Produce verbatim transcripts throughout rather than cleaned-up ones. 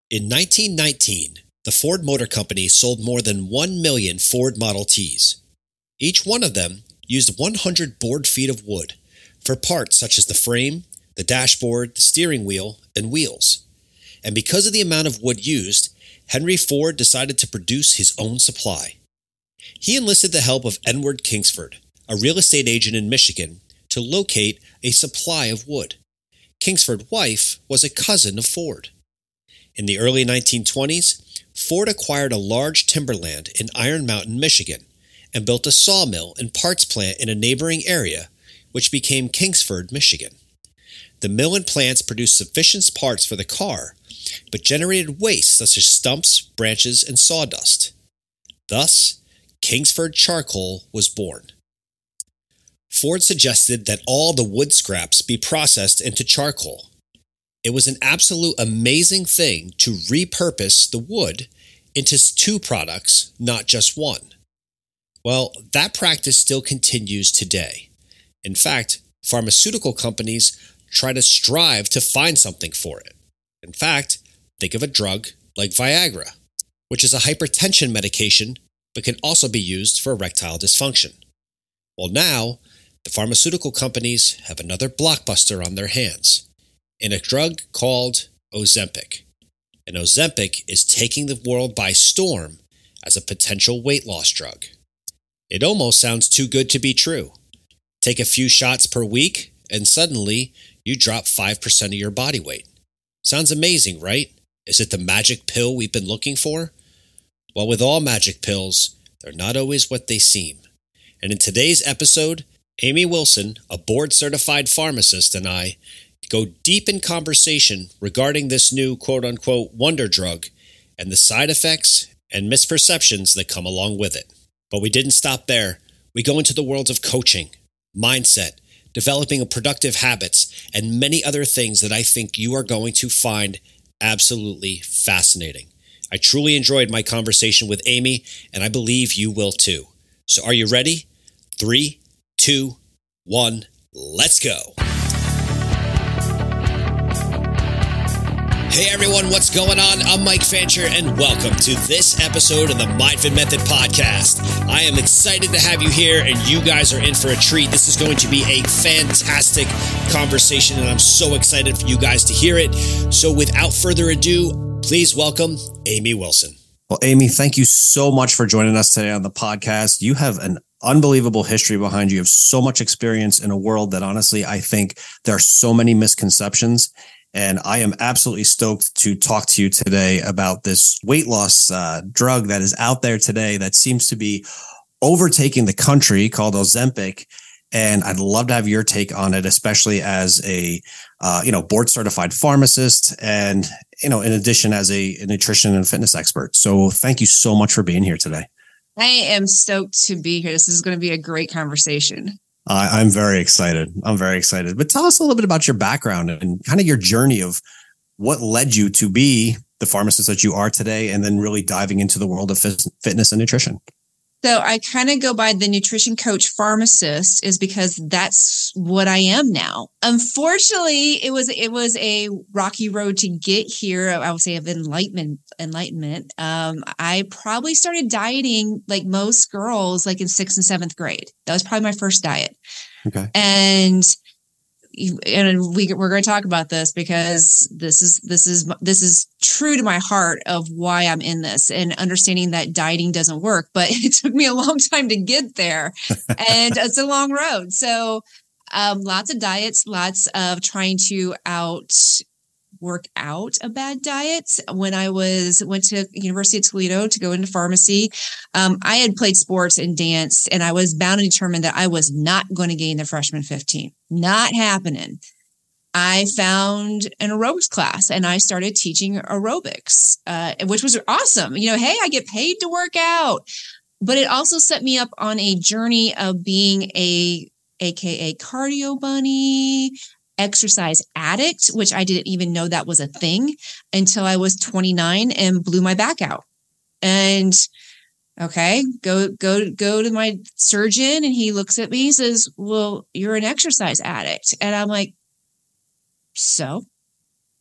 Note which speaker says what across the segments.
Speaker 1: In nineteen nineteen, the Ford Motor Company sold more than one million Ford Model Ts. Each one of them used one hundred board feet of wood for parts such as the frame, the dashboard, the steering wheel, and wheels. And because of the amount of wood used, Henry Ford decided to produce his own supply. He enlisted the help of Edward Kingsford, a real estate agent in Michigan, to locate a supply of wood. Kingsford's wife was a cousin of Ford. In the early nineteen twenties, Ford acquired a large timberland in Iron Mountain, Michigan, and built a sawmill and parts plant in a neighboring area, which became Kingsford, Michigan. The mill and plants produced sufficient parts for the car, but generated waste such as stumps, branches, and sawdust. Thus, Kingsford Charcoal was born. Ford suggested that all the wood scraps be processed into charcoal. It was an absolute amazing thing to repurpose the wood into two products, not just one. Well, that practice still continues today. In fact, pharmaceutical companies try to strive to find something for it. In fact, think of a drug like Viagra, which is a hypertension medication but can also be used for erectile dysfunction. Well, now, the pharmaceutical companies have another blockbuster on their hands, in a drug called Ozempic. And Ozempic is taking the world by storm as a potential weight loss drug. It almost sounds too good to be true. Take a few shots per week, and suddenly you drop five percent of your body weight. Sounds amazing, right? Is it the magic pill we've been looking for? Well, with all magic pills, they're not always what they seem. And in today's episode, Amy Wilson, a board-certified pharmacist, and I go deep in conversation regarding this new quote-unquote wonder drug and the side effects and misperceptions that come along with it. But we didn't stop there. We go into the worlds of coaching, mindset, developing productive habits, and many other things that I think you are going to find absolutely fascinating. I truly enjoyed my conversation with Amy, and I believe you will too. So are you ready? Three, two, one, let's go. Hey everyone, what's going on? I'm Mike Fancher, and welcome to this episode of the Mindfit Method Podcast. I am excited to have you here, and you guys are in for a treat. This is going to be a fantastic conversation, and I'm so excited for you guys to hear it. So without further ado, please welcome Amy Wilson.
Speaker 2: Well, Amy, thank you so much for joining us today on the podcast. You have an unbelievable history behind you. You have so much experience in a world that honestly, I think there are so many misconceptions. And I am absolutely stoked to talk to you today about this weight loss uh, drug that is out there today that seems to be overtaking the country, called Ozempic. And I'd love to have your take on it, especially as a uh, you know board certified pharmacist, and you know in addition as a, a nutrition and fitness expert. So thank you so much for being here today.
Speaker 3: I am stoked to be here. This is going to be a great conversation.
Speaker 2: Uh, I'm very excited. I'm very excited. But tell us a little bit about your background and kind of your journey of what led you to be the pharmacist that you are today, and then really diving into the world of fitness and nutrition.
Speaker 3: So I kind of go by the nutrition coach pharmacist, is because that's what I am now. Unfortunately, it was it was a rocky road to get here. I would say of enlightenment. Enlightenment. Um, I probably started dieting like most girls, like in sixth and seventh grade. That was probably my first diet.
Speaker 2: Okay.
Speaker 3: And and we we're going to talk about this because this is this is this is true to my heart of why I'm in this, and understanding that dieting doesn't work. But it took me a long time to get there, and it's a long road. So um, lots of diets, lots of trying to out work out a bad diet. When I was went to University of Toledo to go into pharmacy, um, I had played sports and danced, and I was bound and determined that I was not going to gain the freshman fifteen. Not happening. I found an aerobics class, and I started teaching aerobics, uh, which was awesome. You know, hey, I get paid to work out, but it also set me up on a journey of being a A K A cardio bunny, exercise addict, which I didn't even know that was a thing until I was twenty-nine and blew my back out. And okay, go, go, go to my surgeon, and he looks at me and says, well, you're an exercise addict. And I'm like, so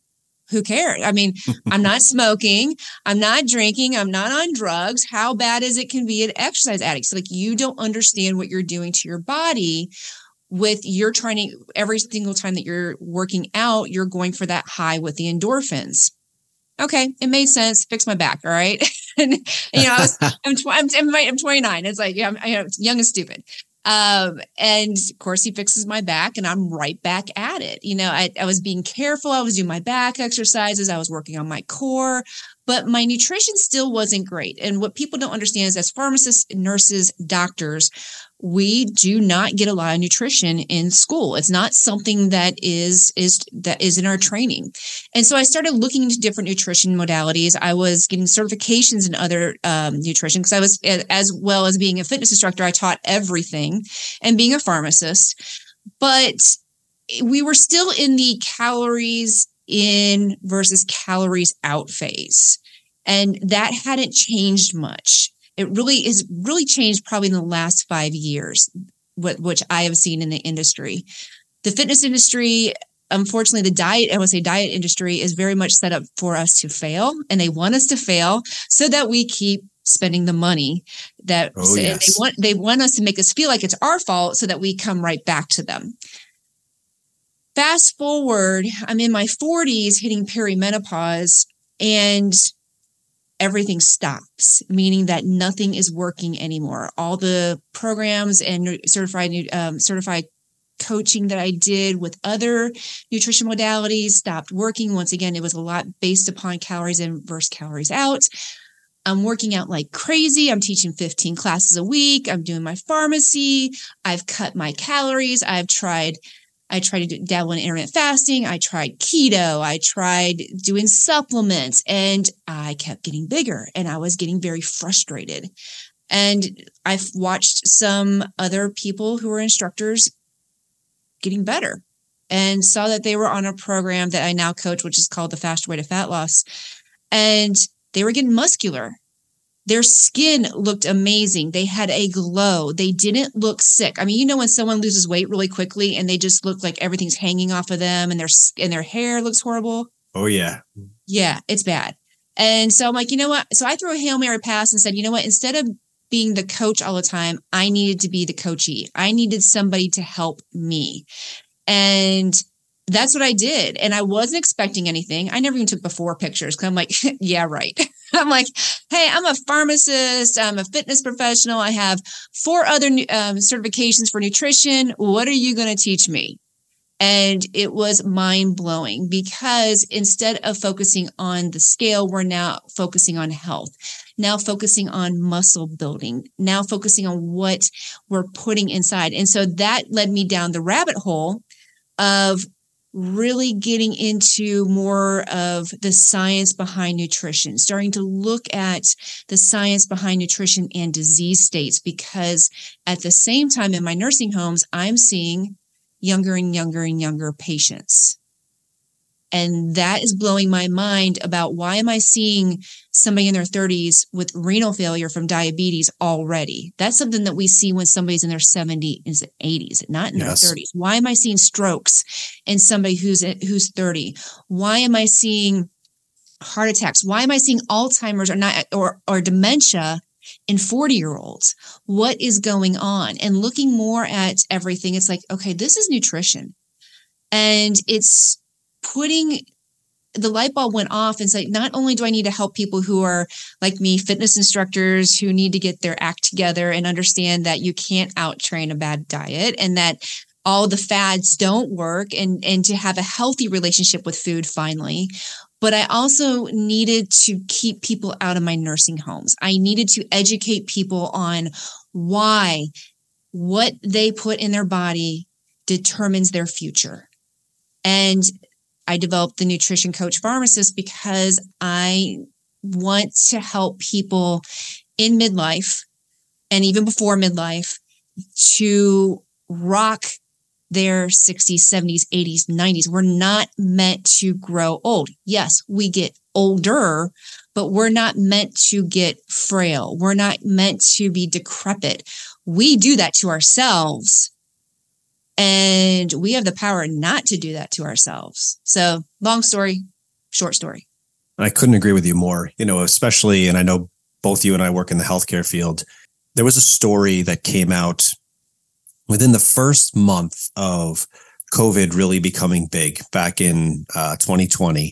Speaker 3: who cares? I mean, I'm not smoking. I'm not drinking. I'm not on drugs. How bad is it can be an exercise addict? So like, you don't understand what you're doing to your body with you're trying to, every single time that you're working out, you're going for that high with the endorphins. Okay. It made sense. Fix my back. All right. and, you know, I was, I'm, tw- I'm, I'm, I'm twenty-nine. It's like, yeah, I'm, I'm young and stupid. Um, and of course he fixes my back and I'm right back at it. You know, I, I was being careful. I was doing my back exercises. I was working on my core, but my nutrition still wasn't great. And what people don't understand is as pharmacists, nurses, doctors, we do not get a lot of nutrition in school. It's not something that is, is, that is in our training. And so I started looking into different nutrition modalities. I was getting certifications in other um, nutrition because I was, as well as being a fitness instructor, I taught everything and being a pharmacist, but we were still in the calories in versus calories out phase. And that hadn't changed much. It really is really changed probably in the last five years, what, which I have seen in the industry. The fitness industry, unfortunately, the diet, I would say diet industry is very much set up for us to fail, and they want us to fail so that we keep spending the money that
Speaker 2: oh, yes.
Speaker 3: they want, they want us to make us feel like it's our fault so that we come right back to them. Fast forward, I'm in my forties hitting perimenopause, and everything stops, meaning that nothing is working anymore. All the programs and certified um, certified coaching that I did with other nutrition modalities stopped working. Once again, it was a lot based upon calories in versus calories out. I'm working out like crazy. I'm teaching fifteen classes a week. I'm doing my pharmacy. I've cut my calories. I've tried I tried to dabble in intermittent fasting. I tried keto. I tried doing supplements, and I kept getting bigger, and I was getting very frustrated. And I've watched some other people who were instructors getting better and saw that they were on a program that I now coach, which is called the Faster Way to Fat Loss. And they were getting muscular. Their skin looked amazing. They had a glow. They didn't look sick. I mean, you know, when someone loses weight really quickly and they just look like everything's hanging off of them and their and their hair looks horrible.
Speaker 2: Oh, yeah.
Speaker 3: Yeah, it's bad. And so I'm like, you know what? So I threw a Hail Mary pass and said, you know what? Instead of being the coach all the time, I needed to be the coachee. I needed somebody to help me. And that's what I did. And I wasn't expecting anything. I never even took before pictures because I'm like, yeah, right. I'm like, hey, I'm a pharmacist. I'm a fitness professional. I have four other um, certifications for nutrition. What are you going to teach me? And it was mind blowing because instead of focusing on the scale, we're now focusing on health, now focusing on muscle building, now focusing on what we're putting inside. And so that led me down the rabbit hole of really getting into more of the science behind nutrition, starting to look at the science behind nutrition and disease states, because at the same time in my nursing homes, I'm seeing younger and younger and younger patients. And that is blowing my mind about why am I seeing somebody in their thirties with renal failure from diabetes already? That's something that we see when somebody's in their seventies and eighties, not in yes. their thirties. Why am I seeing strokes in somebody who's who's thirty? Why am I seeing heart attacks? Why am I seeing Alzheimer's or not or or dementia in forty-year-olds? What is going on? And looking more at everything, it's like, okay, this is nutrition. And it's putting the light bulb went off and said, not only do I need to help people who are like me, fitness instructors who need to get their act together and understand that you can't out train a bad diet and that all the fads don't work, and, and to have a healthy relationship with food finally. But I also needed to keep people out of my nursing homes. I needed to educate people on why what they put in their body determines their future. And I developed the Nutrition Coach Pharmacist because I want to help people in midlife and even before midlife to rock their sixties, seventies, eighties, nineties. We're not meant to grow old. Yes, we get older, but we're not meant to get frail. We're not meant to be decrepit. We do that to ourselves. And we have the power not to do that to ourselves. So long story, Short story.
Speaker 2: I couldn't agree with you more, you know, especially, and I know both you and I work in the healthcare field. There was a story that came out within the first month of COVID really becoming big back in uh, twenty twenty,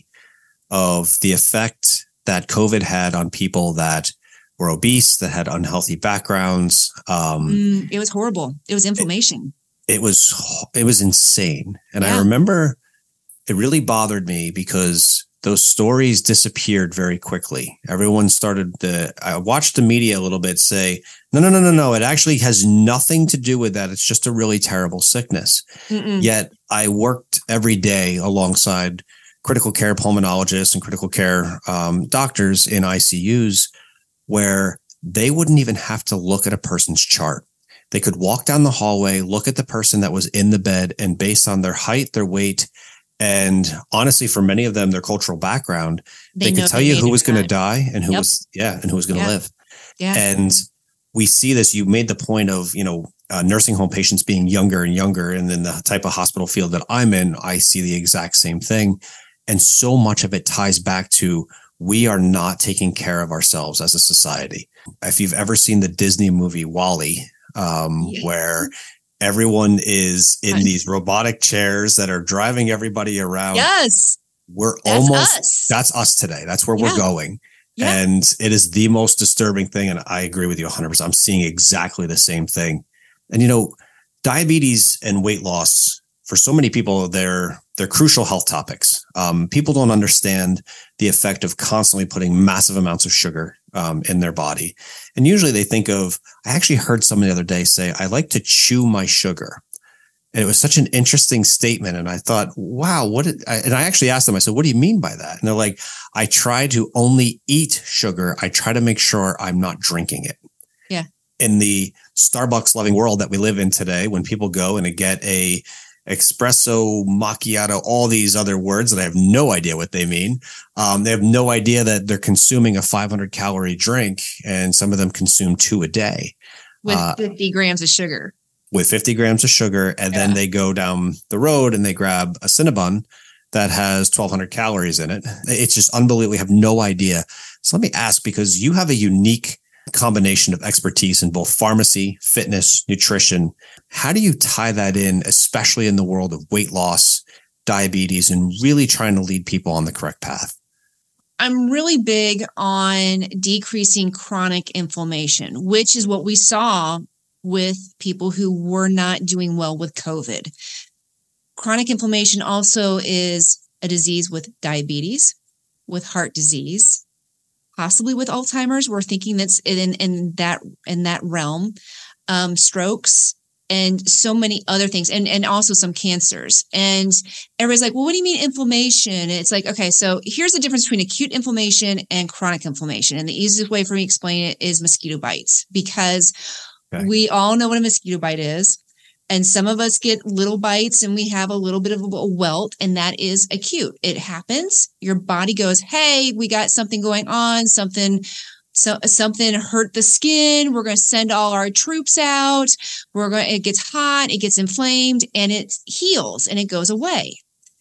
Speaker 2: of the effect that COVID had on people that were obese, that had unhealthy backgrounds. Um,
Speaker 3: mm, it was horrible. It was inflammation.
Speaker 2: It, it was, it was insane. And
Speaker 3: yeah.
Speaker 2: I remember it really bothered me because those stories disappeared very quickly. Everyone started to, I watched the media a little bit say, no, no, no, no, no. It actually has nothing to do with that. It's just a really terrible sickness. Mm-mm. Yet I worked every day alongside critical care pulmonologists and critical care um, doctors in I C Us where they wouldn't even have to look at a person's chart. They could walk down the hallway, look at the person that was in the bed, and based on their height, their weight, and honestly, for many of them, their cultural background, they, they could tell you who was going to die and who yep. was, yeah, and who was going to yeah. live.
Speaker 3: Yeah.
Speaker 2: And we see this. You made the point of, you know, uh, nursing home patients being younger and younger. And then the type of hospital field that I'm in, I see the exact same thing. And so much of it ties back to we are not taking care of ourselves as a society. If you've ever seen the Disney movie WALL-E, um, yeah. where everyone is in these robotic chairs that are driving everybody around.
Speaker 3: Yes.
Speaker 2: We're
Speaker 3: that's
Speaker 2: almost,
Speaker 3: us.
Speaker 2: that's us today. That's where yeah. we're going.
Speaker 3: Yeah.
Speaker 2: And it is the most disturbing thing. And I agree with you one hundred percent. I'm seeing exactly the same thing. And, you know, diabetes and weight loss, for so many people, they're, they're crucial health topics. Um, people don't understand the effect of constantly putting massive amounts of sugar um, in their body. And usually they think of, I actually heard someone the other day say, I like to chew my sugar. And it was such an interesting statement. And I thought, wow, what did I, and I actually asked them, I said, what do you mean by that? And they're like, I try to only eat sugar. I try to make sure I'm not drinking it.
Speaker 3: Yeah.
Speaker 2: In the Starbucks loving world that we live in today, when people go and get a espresso, macchiato, all these other words that I have no idea what they mean. Um, they have no idea that they're consuming a five hundred calorie drink, and some of them consume two a day.
Speaker 3: With uh, fifty grams of sugar.
Speaker 2: With fifty grams of sugar. And yeah. then they go down the road and they grab a Cinnabon that has twelve hundred calories in it. It's just unbelievable. We have no idea. So let me ask, because you have a unique combination of expertise in both pharmacy, fitness, nutrition. How do you tie that in, especially in the world of weight loss, diabetes, and really trying to lead people on the correct path?
Speaker 3: I'm really big on decreasing chronic inflammation, which is what we saw with people who were not doing well with COVID. Chronic inflammation also is a disease with diabetes, with heart disease, possibly with Alzheimer's. We're thinking that's in, in that in that realm, um, strokes, and so many other things, and, and also some cancers. And everybody's like, well, what do you mean inflammation? It's like, okay, so here's the difference between acute inflammation and chronic inflammation. And the easiest way for me to explain it is mosquito bites, because okay. we all know what a mosquito bite is. And some of us get little bites and we have a little bit of a welt, and that is acute. It happens. Your body goes, hey, we got something going on, something, so something hurt the skin. We're going to send all our troops out. We're going, it gets hot, it gets inflamed, and it heals and it goes away.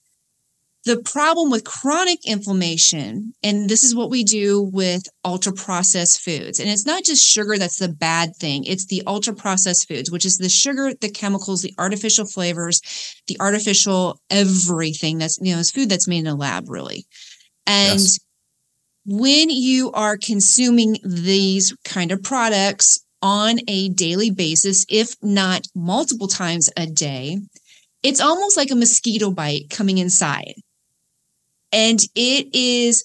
Speaker 3: The problem with chronic inflammation, and this is what we do with ultra processed foods, and it's not just sugar that's the bad thing. It's the ultra processed foods, which is the sugar, the chemicals, the artificial flavors, the artificial everything that's, you know, it's food that's made in a lab, really. And yes. when you are consuming these kind of products on a daily basis, if not multiple times a day, it's almost like a mosquito bite coming inside. And it is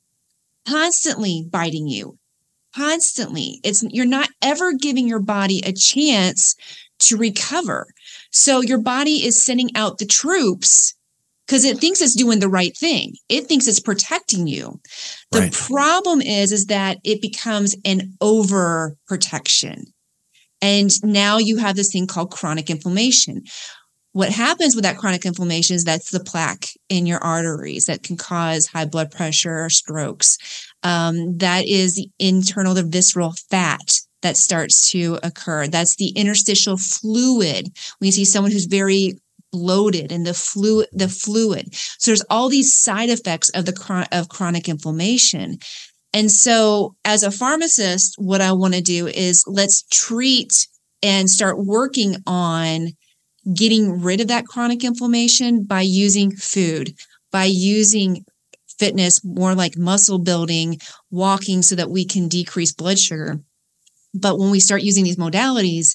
Speaker 3: constantly biting you, constantly. It's, you're not ever giving your body a chance to recover. So your body is sending out the troops because it thinks it's doing the right thing. It thinks it's protecting you. The right. problem is, is that it becomes an overprotection. And now you have this thing called chronic inflammation. What happens with that chronic inflammation is that's the plaque in your arteries that can cause high blood pressure or strokes. Um, that is the internal, the visceral fat that starts to occur. That's the interstitial fluid. When you see someone who's very bloated and the fluid, the fluid. So there's all these side effects of the chron- of chronic inflammation. And so as a pharmacist, what I want to do is let's treat and start working on getting rid of that chronic inflammation by using food, by using fitness, more like muscle building, walking, so that we can decrease blood sugar. But when we start using these modalities,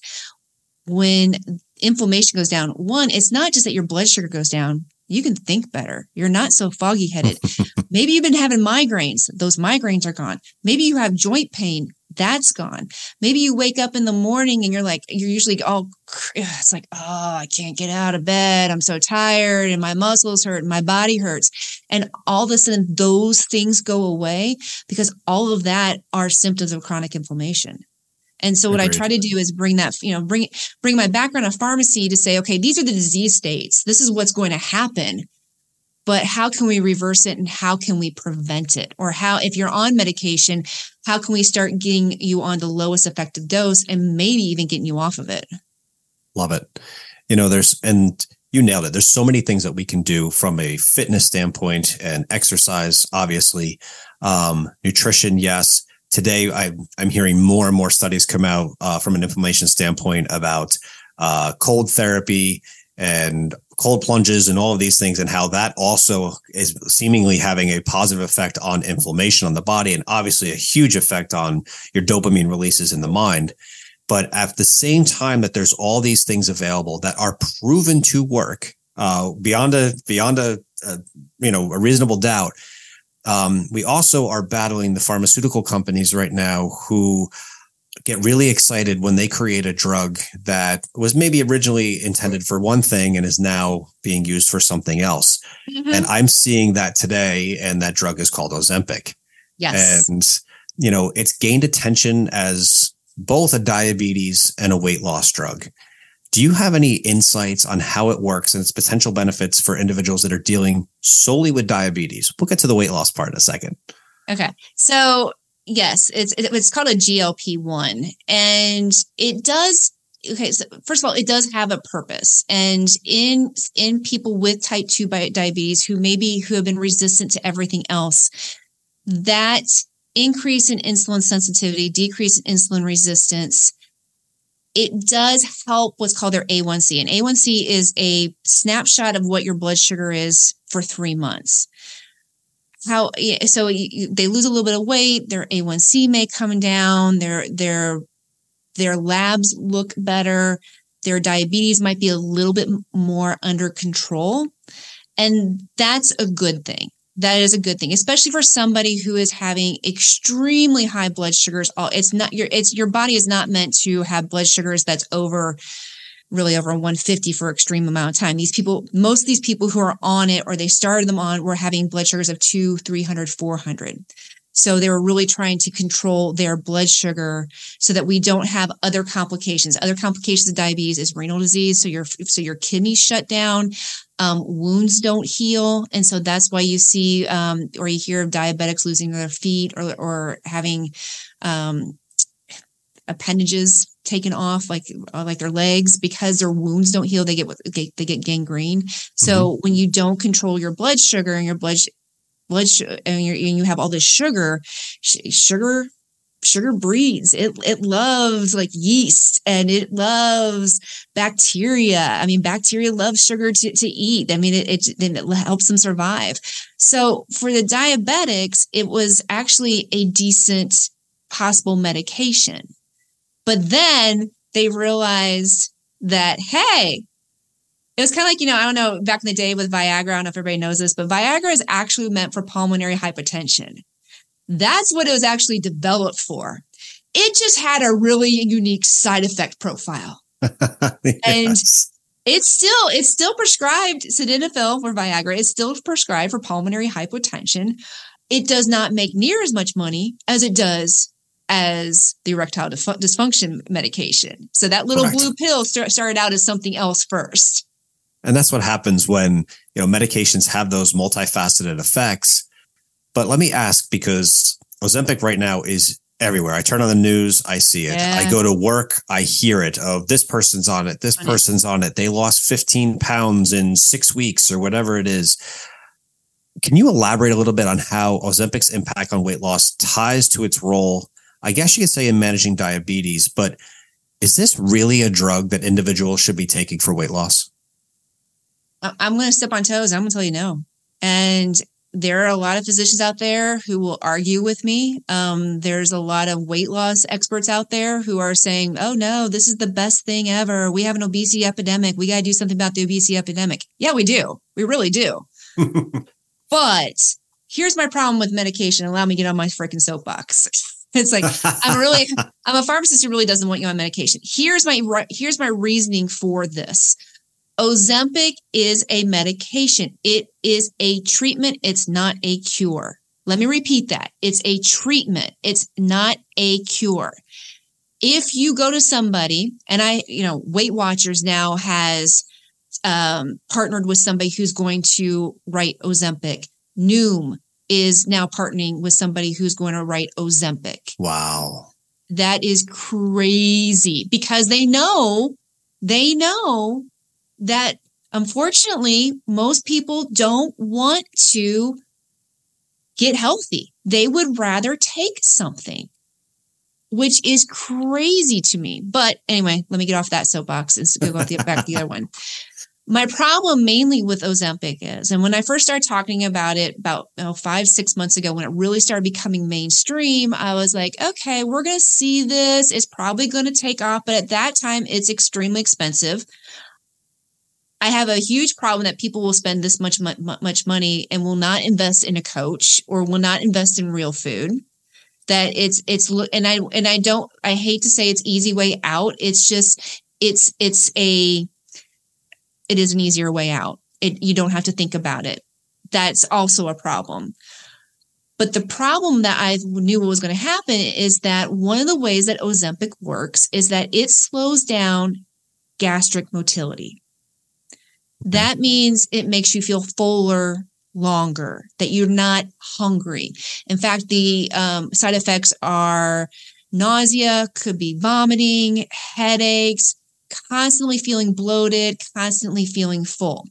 Speaker 3: when inflammation goes down, one, it's not just that your blood sugar goes down. You can think better. You're not so foggy headed. Maybe you've been having migraines. Those migraines are gone. Maybe you have joint pain. That's gone. Maybe you wake up in the morning and you're like, you're usually all, it's like, oh, I can't get out of bed. I'm so tired and my muscles hurt and my body hurts. And all of a sudden those things go away because all of that are symptoms of chronic inflammation. And so what Agreed. I try to do is bring that, you know, bring, bring my background of pharmacy to say, okay, these are the disease states. This is what's going to happen, but how can we reverse it and how can we prevent it? Or how, if you're on medication, how can we start getting you on the lowest effective dose and maybe even getting you off of it?
Speaker 2: Love it. You know, there's, and you nailed it. There's so many things that we can do from a fitness standpoint and exercise, obviously, um, nutrition. Yes. Today, I, I'm hearing more and more studies come out uh, from an inflammation standpoint about uh, cold therapy and cold plunges and all of these things, and how that also is seemingly having a positive effect on inflammation on the body, and obviously a huge effect on your dopamine releases in the mind. But at the same time that there's all these things available that are proven to work uh, beyond a beyond a, a you know a reasonable doubt. Um, we also are battling the pharmaceutical companies right now who get really excited when they create a drug that was maybe originally intended for one thing and is now being used for something else. Mm-hmm. And I'm seeing that today, and that drug is called Ozempic.
Speaker 3: Yes.
Speaker 2: And, you know, it's gained attention as both a diabetes and a weight loss drug. Do you have any insights on how it works and its potential benefits for individuals that are dealing solely with diabetes? We'll get to the weight loss part in a second.
Speaker 3: Okay. So yes, it's it's called a G L P one, and it does. Okay. So first of all, it does have a purpose, and in in people with type two diabetes who maybe who have been resistant to everything else, that increase in insulin sensitivity, decrease in insulin resistance, it does help what's called their A one C. And A one C is a snapshot of what your blood sugar is for three months. How, so you, they lose a little bit of weight, their A one C may come down, their, their, their labs look better, their diabetes might be a little bit more under control. And that's a good thing. That is a good thing, especially for somebody who is having extremely high blood sugars. It's not your, it's your body is not meant to have blood sugars that's over, really over one fifty for extreme amount of time. These people, most of these people who are on it or they started them on were having blood sugars of two, three hundred, four hundred. So they were really trying to control their blood sugar so that we don't have other complications. Other complications of diabetes is renal disease. So your, so your kidneys shut down, um, wounds don't heal. And so that's why you see, um, or you hear of diabetics losing their feet or, or having, um, appendages taken off, like, like their legs, because their wounds don't heal. They get, they, they get gangrene. So mm-hmm. when you don't control your blood sugar and your blood blood sugar, and, you're, and you have all this sugar, sugar, sugar breeds. It it loves like yeast, and it loves bacteria. I mean, bacteria love sugar to, to eat. I mean, it, it, it helps them survive. So for the diabetics, it was actually a decent possible medication. But then they realized that, hey, it was kind of like, you know, I don't know, back in the day with Viagra, I don't know if everybody knows this, but Viagra is actually meant for pulmonary hypertension. That's what it was actually developed for. It just had a really unique side effect profile. Yes. And it's still, it's still prescribed, sildenafil for Viagra is still prescribed for pulmonary hypertension. It does not make near as much money as it does as the erectile dysfunction medication. So that little Correct. blue pill start, started out as something else first.
Speaker 2: And that's what happens when, you know, medications have those multifaceted effects. But let me ask, because Ozempic right now is everywhere. I turn on the news, I see it.
Speaker 3: Yeah.
Speaker 2: I go to work, I hear it. Of this person's on it. This
Speaker 3: on
Speaker 2: person's
Speaker 3: it.
Speaker 2: on it. They lost fifteen pounds in six weeks or whatever it is. Can you elaborate a little bit on how Ozempic's impact on weight loss ties to its role, I guess you could say, in managing diabetes, but is this really a drug that individuals should be taking for weight loss?
Speaker 3: I'm going to step on toes. I'm going to tell you no. And there are a lot of physicians out there who will argue with me. Um, there's a lot of weight loss experts out there who are saying, oh, no, this is the best thing ever. We have an obesity epidemic. We got to do something about the obesity epidemic. Yeah, we do. We really do. But here's my problem with medication. Allow me to get on my freaking soapbox. It's like, I'm really, I'm a pharmacist who really doesn't want you on medication. Here's my, here's my reasoning for this. Ozempic is a medication. It is a treatment. It's not a cure. Let me repeat that. It's a treatment. It's not a cure. If you go to somebody, and I, you know, Weight Watchers now has um, partnered with somebody who's going to write Ozempic. Noom is now partnering with somebody who's going to write Ozempic.
Speaker 2: Wow.
Speaker 3: That is crazy because they know, they know that unfortunately, most people don't want to get healthy. They would rather take something, which is crazy to me. But anyway, let me get off that soapbox and go back to the other one. My problem mainly with Ozempic is, and when I first started talking about it about you know, five, six months ago, when it really started becoming mainstream, I was like, okay, we're going to see this. It's probably going to take off. But at that time, it's extremely expensive. I have a huge problem that people will spend this much much money and will not invest in a coach or will not invest in real food. That it's it's and I and I don't I hate to say it's easy way out. It's just it's it's a it is an easier way out. It you don't have to think about it. That's also a problem. But the problem that I knew was going to happen is that one of the ways that Ozempic works is that it slows down gastric motility. That means it makes you feel fuller longer, that you're not hungry. In fact, the um, side effects are nausea, could be vomiting, headaches, constantly feeling bloated, constantly feeling full.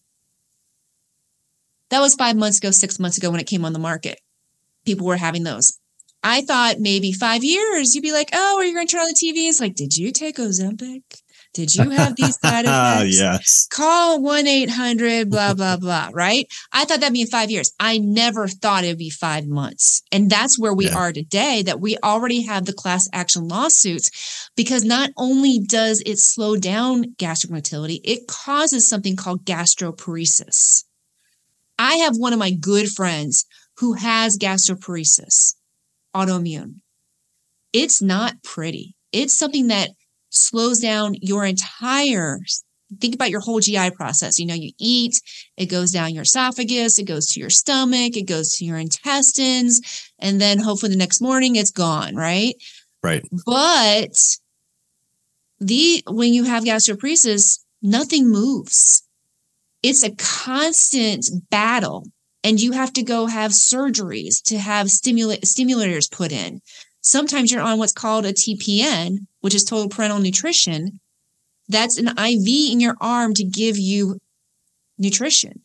Speaker 3: That was five months ago, six months ago when it came on the market. People were having those. I thought maybe five years, you'd be like, oh, are you going to turn on the T V? It's like, did you take Ozempic? Did you have these side effects?
Speaker 2: Yes.
Speaker 3: Call one eight hundred blah, blah, blah, right? I thought that'd be in five years. I never thought it'd be five months. And that's where we yeah. are today, that we already have the class action lawsuits, because not only does it slow down gastric motility, it causes something called gastroparesis. I have one of my good friends who has gastroparesis, autoimmune. It's not pretty. It's something that slows down your entire, think about your whole G I process. You know, you eat, it goes down your esophagus, it goes to your stomach, it goes to your intestines, and then hopefully the next morning it's gone, right?
Speaker 2: Right.
Speaker 3: But the when you have gastroparesis, nothing moves. It's a constant battle, and you have to go have surgeries to have stimula- stimulators put in. Sometimes you're on what's called a T P N, which is total parenteral nutrition. That's an I V in your arm to give you nutrition.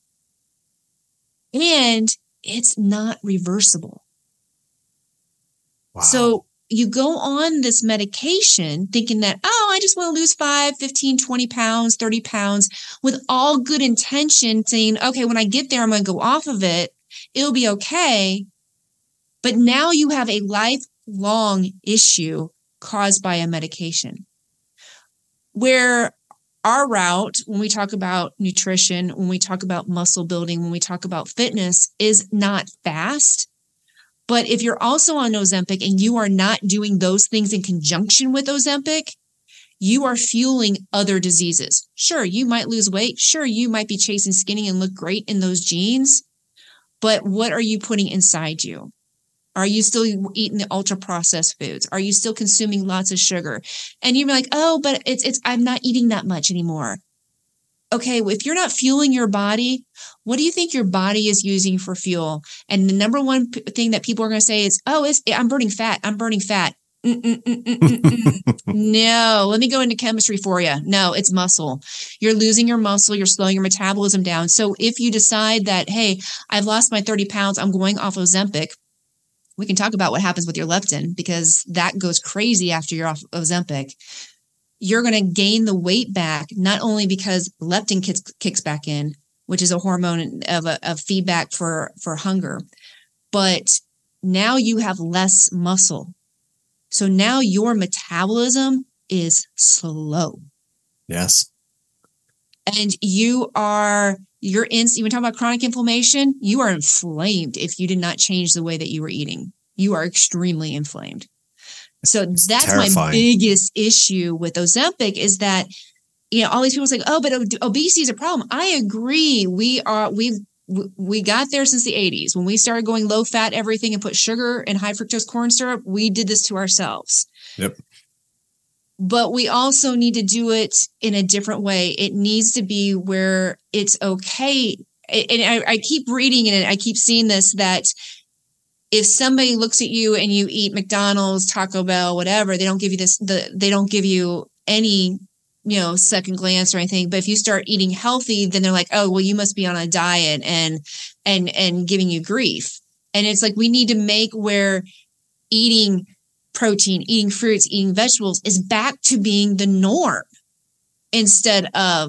Speaker 3: And it's not reversible.
Speaker 2: Wow.
Speaker 3: So you go on this medication thinking that, oh, I just want to lose five, fifteen, twenty pounds, thirty pounds, with all good intention, saying, okay, when I get there, I'm going to go off of it. It'll be okay. But now you have a life long issue caused by a medication. Where our route, when we talk about nutrition, when we talk about muscle building, when we talk about fitness, is not fast. But if you're also on Ozempic and you are not doing those things in conjunction with Ozempic, you are fueling other diseases. Sure, you might lose weight. Sure, you might be chasing skinny and look great in those jeans. But what are you putting inside you? Are you still eating the ultra processed foods? Are you still consuming lots of sugar? And you're like, oh, but it's, it's, I'm not eating that much anymore. Okay. Well, if you're not fueling your body, what do you think your body is using for fuel? And the number one p- thing that people are going to say is, oh, it's, I'm burning fat. I'm burning fat. mm, mm, mm, mm, mm, mm. No, let me go into chemistry for you. No, it's muscle. You're losing your muscle. You're slowing your metabolism down. So if you decide that, hey, I've lost my thirty pounds, I'm going off Ozempic, we can talk about what happens with your leptin because that goes crazy after you're off Ozempic. You're going to gain the weight back, not only because leptin kicks, kicks back in, which is a hormone of, a, of feedback for, for hunger, but now you have less muscle. So now your metabolism is slow.
Speaker 2: Yes.
Speaker 3: And you are, you're in, you were talking about chronic inflammation, you are inflamed if you did not change the way that you were eating. You are extremely inflamed. So it's that's terrifying. My biggest issue with Ozempic is that, you know, all these people say, oh, but obesity is a problem. I agree. We are, we've, we got there since the eighties. When we started going low fat everything and put sugar and high fructose corn syrup, we did this to ourselves.
Speaker 2: Yep.
Speaker 3: But we also need to do it in a different way. It needs to be where it's okay. And I, I keep reading and I keep seeing this, that if somebody looks at you and you eat McDonald's, Taco Bell, whatever, they don't give you this, the, they don't give you any, you know, second glance or anything. But if you start eating healthy, then they're like, oh, well, you must be on a diet and, and, and giving you grief. And it's like, we need to make where eating protein, eating fruits, eating vegetables is back to being the norm instead of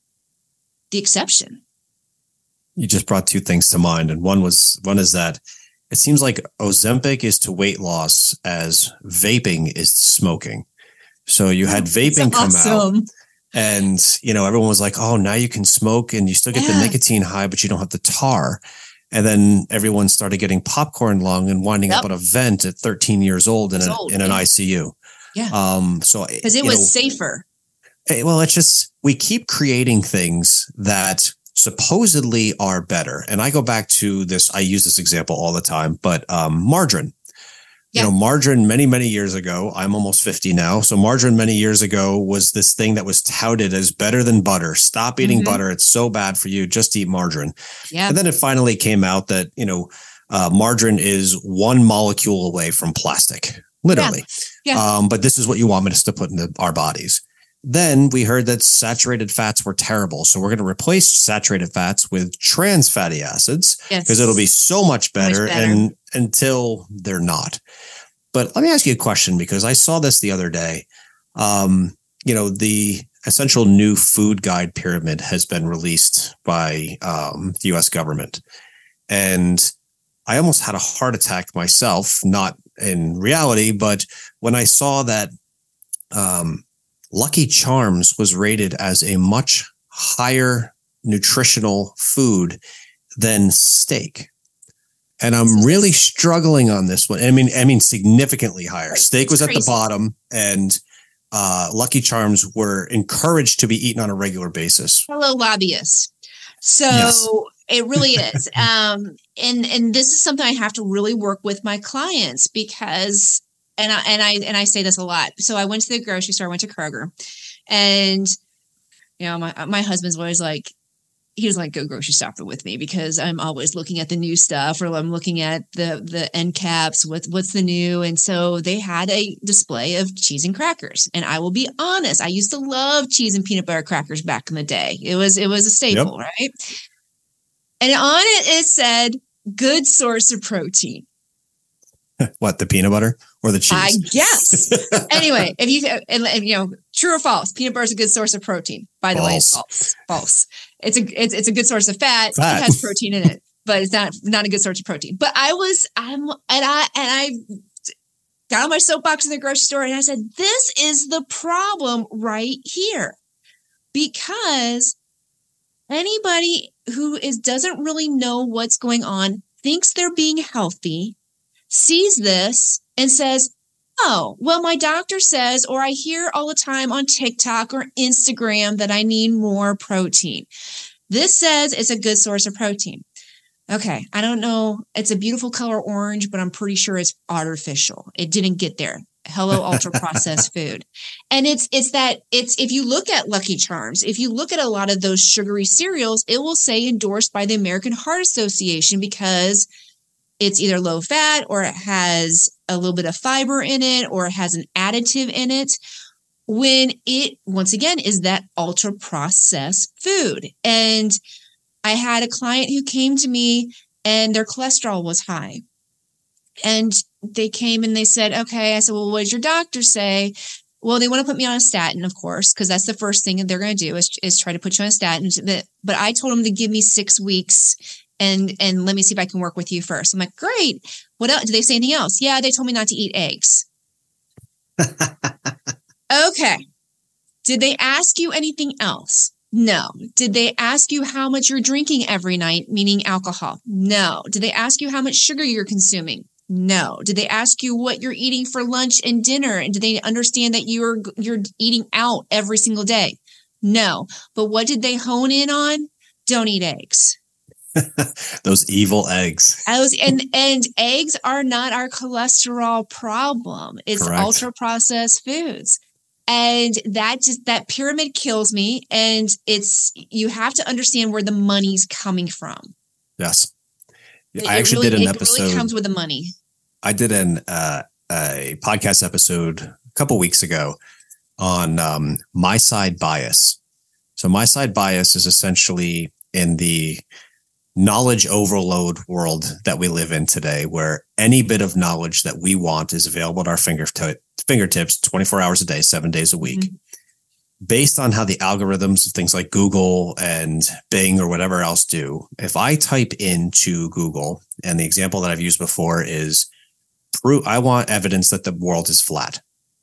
Speaker 3: the exception.
Speaker 2: You just brought two things to mind. And one was, one is that it seems like Ozempic is to weight loss as vaping is to smoking. So you had vaping come out and, you know, everyone was like, oh, now you can smoke and you still get yeah. the nicotine high, but you don't have the tar. And then everyone started getting popcorn lung and winding yep. up on a vent at thirteen years old in, a, old, in an yeah. I C U.
Speaker 3: Yeah.
Speaker 2: Um, so
Speaker 3: because it was know, safer.
Speaker 2: Well, it's just, we keep creating things that supposedly are better. And I go back to this, I use this example all the time, but um, margarine. Yeah. You know, margarine many, many years ago, I'm almost fifty now. So margarine many years ago was this thing that was touted as better than butter. Stop eating mm-hmm. butter. It's so bad for you. Just eat margarine. Yeah. And then it finally came out that, you know, uh, margarine is one molecule away from plastic, literally. Yeah. Yeah. Um, but this is what you want us to put into our bodies. Then we heard that saturated fats were terrible. So we're going to replace saturated fats with trans fatty acids because yes. it'll be so much better, much better. And until they're not. But let me ask you a question, because I saw this the other day. Um, you know, the essential new food guide pyramid has been released by um, the U S government. And I almost had a heart attack myself, not in reality, but when I saw that um, Lucky Charms was rated as a much higher nutritional food than steak. And I'm really struggling on this one. I mean, I mean, significantly higher. Right. Steak was at the bottom, and uh, Lucky Charms were encouraged to be eaten on a regular basis.
Speaker 3: Hello, lobbyists. So yes. It really is. um, and and this is something I have to really work with my clients because. And I, and I, and I say this a lot. So I went to the grocery store, I went to Kroger, and, you know, my, my husband's always like, he was like, go grocery shopping with me because I'm always looking at the new stuff, or I'm looking at the, the end caps with what's the new. And so they had a display of cheese and crackers. And I will be honest, I used to love cheese and peanut butter crackers back in the day. It was, it was a staple, yep. right? And on it, it said, good source of protein.
Speaker 2: What, the peanut butter or the cheese?
Speaker 3: I guess. Anyway, if you, and, and, you know, true or false, peanut butter is a good source of protein. By the false. way, it's false. False. It's a it's, it's a good source of fat. fat. It has protein in it, but it's not not a good source of protein. But I was, I'm, and I and I got on my soapbox in the grocery store, and I said, "This is the problem right here," because anybody who is doesn't really know what's going on thinks they're being healthy. Sees this and says, oh, well, my doctor says, or I hear all the time on TikTok or Instagram that I need more protein. This says it's a good source of protein. Okay, I don't know. It's a beautiful color orange, but I'm pretty sure it's artificial. It didn't get there. Hello, ultra processed food. And it's it's that it's if you look at Lucky Charms, if you look at a lot of those sugary cereals, it will say endorsed by the American Heart Association because it's either low fat or it has a little bit of fiber in it or has an additive in it, when it, once again, is that ultra processed food. And I had a client who came to me and their cholesterol was high. And they came and they said, okay, I said, well, what did your doctor say? Well, they want to put me on a statin, of course, because that's the first thing that they're going to do is, is try to put you on a statin. But I told them to give me six weeks and, and let me see if I can work with you first. I'm like, great. What else? Did they say anything else? Yeah, they told me not to eat eggs. Okay. Did they ask you anything else? No. Did they ask you how much you're drinking every night, meaning alcohol? No. Did they ask you how much sugar you're consuming? No. Did they ask you what you're eating for lunch and dinner? And do they understand that you're you're eating out every single day? No. But what did they hone in on? Don't eat eggs.
Speaker 2: Those evil eggs.
Speaker 3: Those, and and eggs are not our cholesterol problem. It's
Speaker 2: Correct.
Speaker 3: Ultra processed foods. And that just that pyramid kills me. And it's you have to understand where the money's coming from.
Speaker 2: Yes.
Speaker 3: It,
Speaker 2: I actually
Speaker 3: really,
Speaker 2: did an
Speaker 3: it
Speaker 2: episode.
Speaker 3: It really comes with the money.
Speaker 2: I did an uh, a podcast episode a couple weeks ago on um, my side bias. So my side bias is essentially in the knowledge overload world that we live in today, where any bit of knowledge that we want is available at our fingertip, fingertips twenty-four hours a day, seven days a week. Mm-hmm. Based on how the algorithms of things like Google and Bing or whatever else do, if I type into Google, and the example that I've used before is, prove, I want evidence that the world is flat.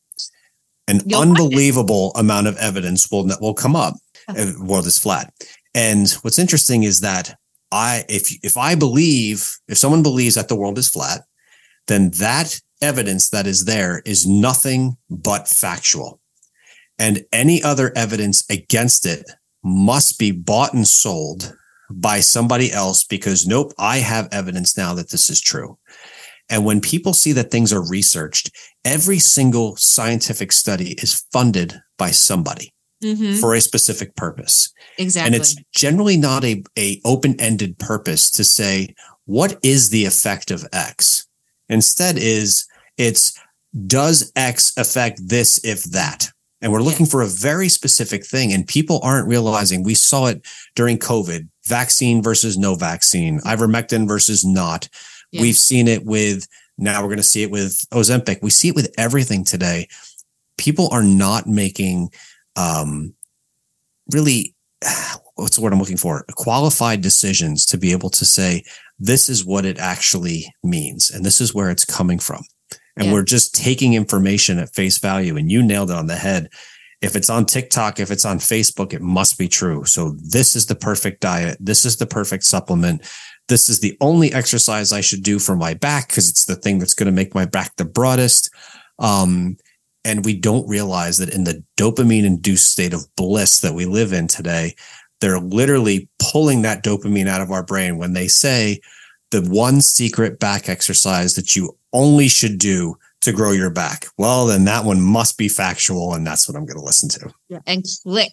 Speaker 2: An You'll unbelievable amount of evidence will will come up. The world is flat. And what's interesting is that I, if if I believe, if someone believes that the world is flat, then that evidence that is there is nothing but factual. And any other evidence against it must be bought and sold by somebody else because, nope, I have evidence now that this is true. And when people see that things are researched, every single scientific study is funded by somebody mm-hmm. for a specific purpose.
Speaker 3: Exactly.
Speaker 2: And it's generally not a, a open-ended purpose to say, what is the effect of X? Instead is it's, does X affect this if that? And we're looking yeah. for a very specific thing. And people aren't realizing, we saw it during COVID, vaccine versus no vaccine, ivermectin versus not. Yeah. We've seen it with, now we're going to see it with Ozempic. We see it with everything today. People are not making um, really, what's the word I'm looking for? Qualified decisions to be able to say, this is what it actually means. And this is where it's coming from. And yeah. we're just taking information at face value. And you nailed it on the head. If it's on TikTok, if it's on Facebook, it must be true. So this is the perfect diet. This is the perfect supplement. This is the only exercise I should do for my back because it's the thing that's going to make my back the broadest. Um, and we don't realize that in the dopamine-induced state of bliss that we live in today, they're literally pulling that dopamine out of our brain when they say the one secret back exercise that you only should do to grow your back. Well, then that one must be factual, and that's what I'm going to listen to.
Speaker 3: Yeah. And click.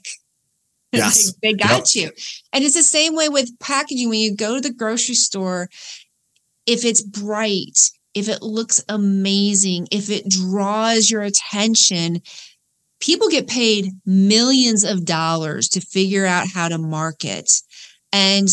Speaker 2: Yes.
Speaker 3: they, they got yep. you. And it's the same way with packaging. When you go to the grocery store, if it's bright, if it looks amazing, if it draws your attention, people get paid millions of dollars to figure out how to market. And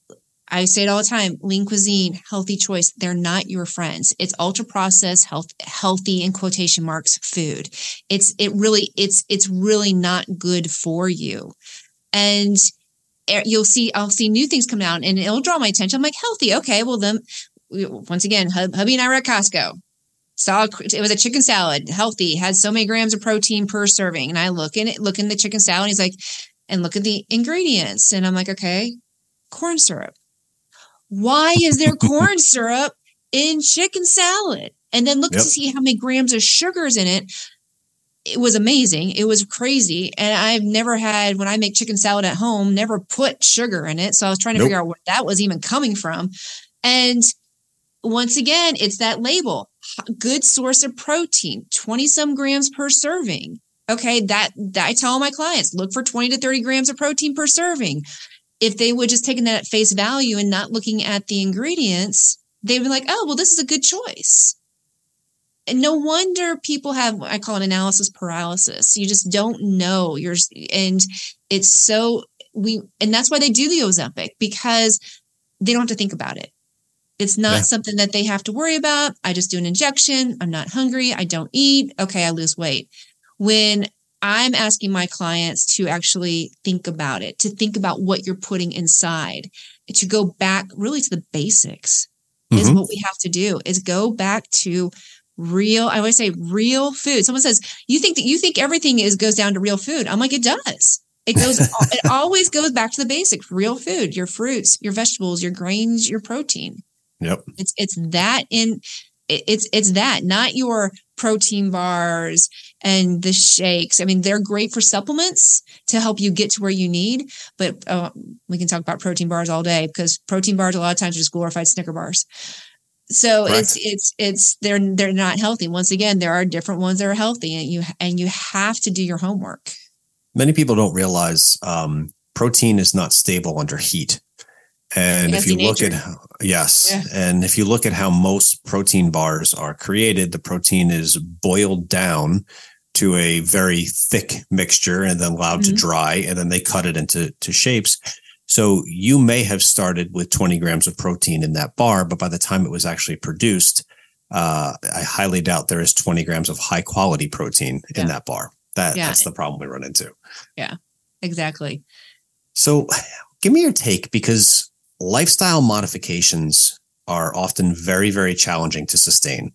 Speaker 3: I say it all the time, lean cuisine, healthy choice, they're not your friends. It's ultra processed, health, healthy in quotation marks food. It's, it really, it's, it's really not good for you. And you'll see, I'll see new things come out and it'll draw my attention. I'm like, healthy. Okay. Well, then once again, hubby and I were at Costco. Saw it was a chicken salad, healthy, had so many grams of protein per serving. And I look in it, look in the chicken salad. And he's like, and look at the ingredients. And I'm like, okay, corn syrup. Why is there corn syrup in chicken salad? And then look yep. to see how many grams of sugar is in it. It was amazing. It was crazy. And I've never had, when I make chicken salad at home, never put sugar in it. So I was trying to nope. figure out where that was even coming from. And once again, it's that label, good source of protein, twenty some grams per serving. Okay. That, that I tell my clients, look for twenty to thirty grams of protein per serving. If they would just taken that at face value and not looking at the ingredients, they'd be like, oh, well, this is a good choice. and no wonder people have, I call it analysis paralysis. You just don't know. You're, and it's so we, and that's why they do the Ozempic, because they don't have to think about it. It's not yeah. something that they have to worry about. I just do an injection. I'm not hungry. I don't eat. Okay, I lose weight. When I'm asking my clients to actually think about it, to think about what you're putting inside, to go back really to the basics mm-hmm. is what we have to do, is go back to real, I always say real food. Someone says, you think that you think everything is goes down to real food. I'm like, it does. It goes, it always goes back to the basics, real food, your fruits, your vegetables, your grains, your protein.
Speaker 2: Yep.
Speaker 3: It's, it's that in, it's, it's that, not your protein bars and the shakes. I mean, they're great for supplements to help you get to where you need, but uh, we can talk about protein bars all day, because protein bars a lot of times are just glorified Snicker bars. So Correct. it's, it's, it's, they're, they're not healthy. Once again, there are different ones that are healthy, and you, and you have to do your homework.
Speaker 2: Many people don't realize um, protein is not stable under heat. And if you look nature. at, yes, yeah. and if you look at how most protein bars are created, the protein is boiled down to a very thick mixture and then allowed mm-hmm. to dry, and then they cut it into to shapes. So you may have started with twenty grams of protein in that bar, but by the time it was actually produced, uh, I highly doubt there is twenty grams of high quality protein yeah. in that bar. That yeah. That's the problem we run into.
Speaker 3: Yeah, exactly.
Speaker 2: So give me your take, because lifestyle modifications are often very, very challenging to sustain.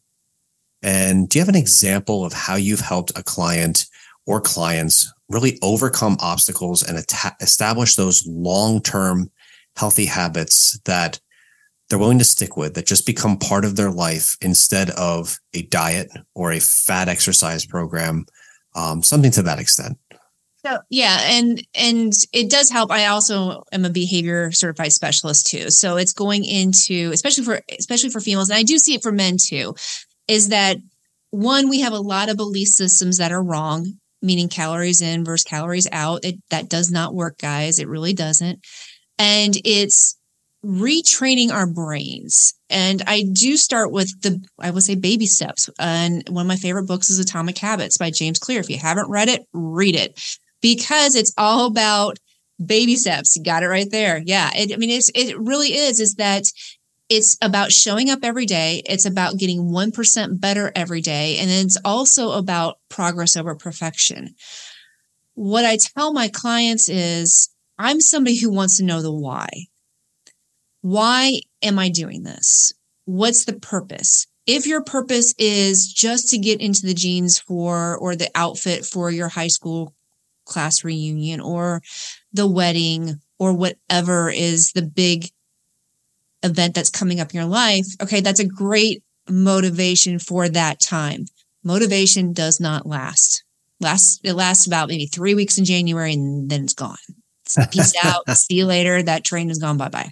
Speaker 2: And do you have an example of how you've helped a client or clients really overcome obstacles and at- establish those long-term healthy habits that they're willing to stick with, that just become part of their life instead of a diet or a fat exercise program, um, something to that extent?
Speaker 3: So, yeah. And, and it does help. I also am a behavior certified specialist too. So it's going into, especially for, especially for females, and I do see it for men too, is that one, we have a lot of belief systems that are wrong, meaning calories in versus calories out. It, that does not work, guys. It really doesn't. And it's retraining our brains. And I do start with the, I would say, baby steps. And one of my favorite books is Atomic Habits by James Clear. If you haven't read it, read it. Because it's all about baby steps. You got it right there. Yeah. It, I mean, it's, it really is, is that it's about showing up every day. It's about getting one percent better every day. And it's also about progress over perfection. What I tell my clients is, I'm somebody who wants to know the why. Why am I doing this? What's the purpose? If your purpose is just to get into the jeans for, or the outfit for your high school class reunion or the wedding or whatever is the big event that's coming up in your life, okay, that's a great motivation for that time. Motivation does not last. Last it lasts about maybe three weeks in January, and then it's gone. So peace out. See you later. That train is gone. Bye-bye.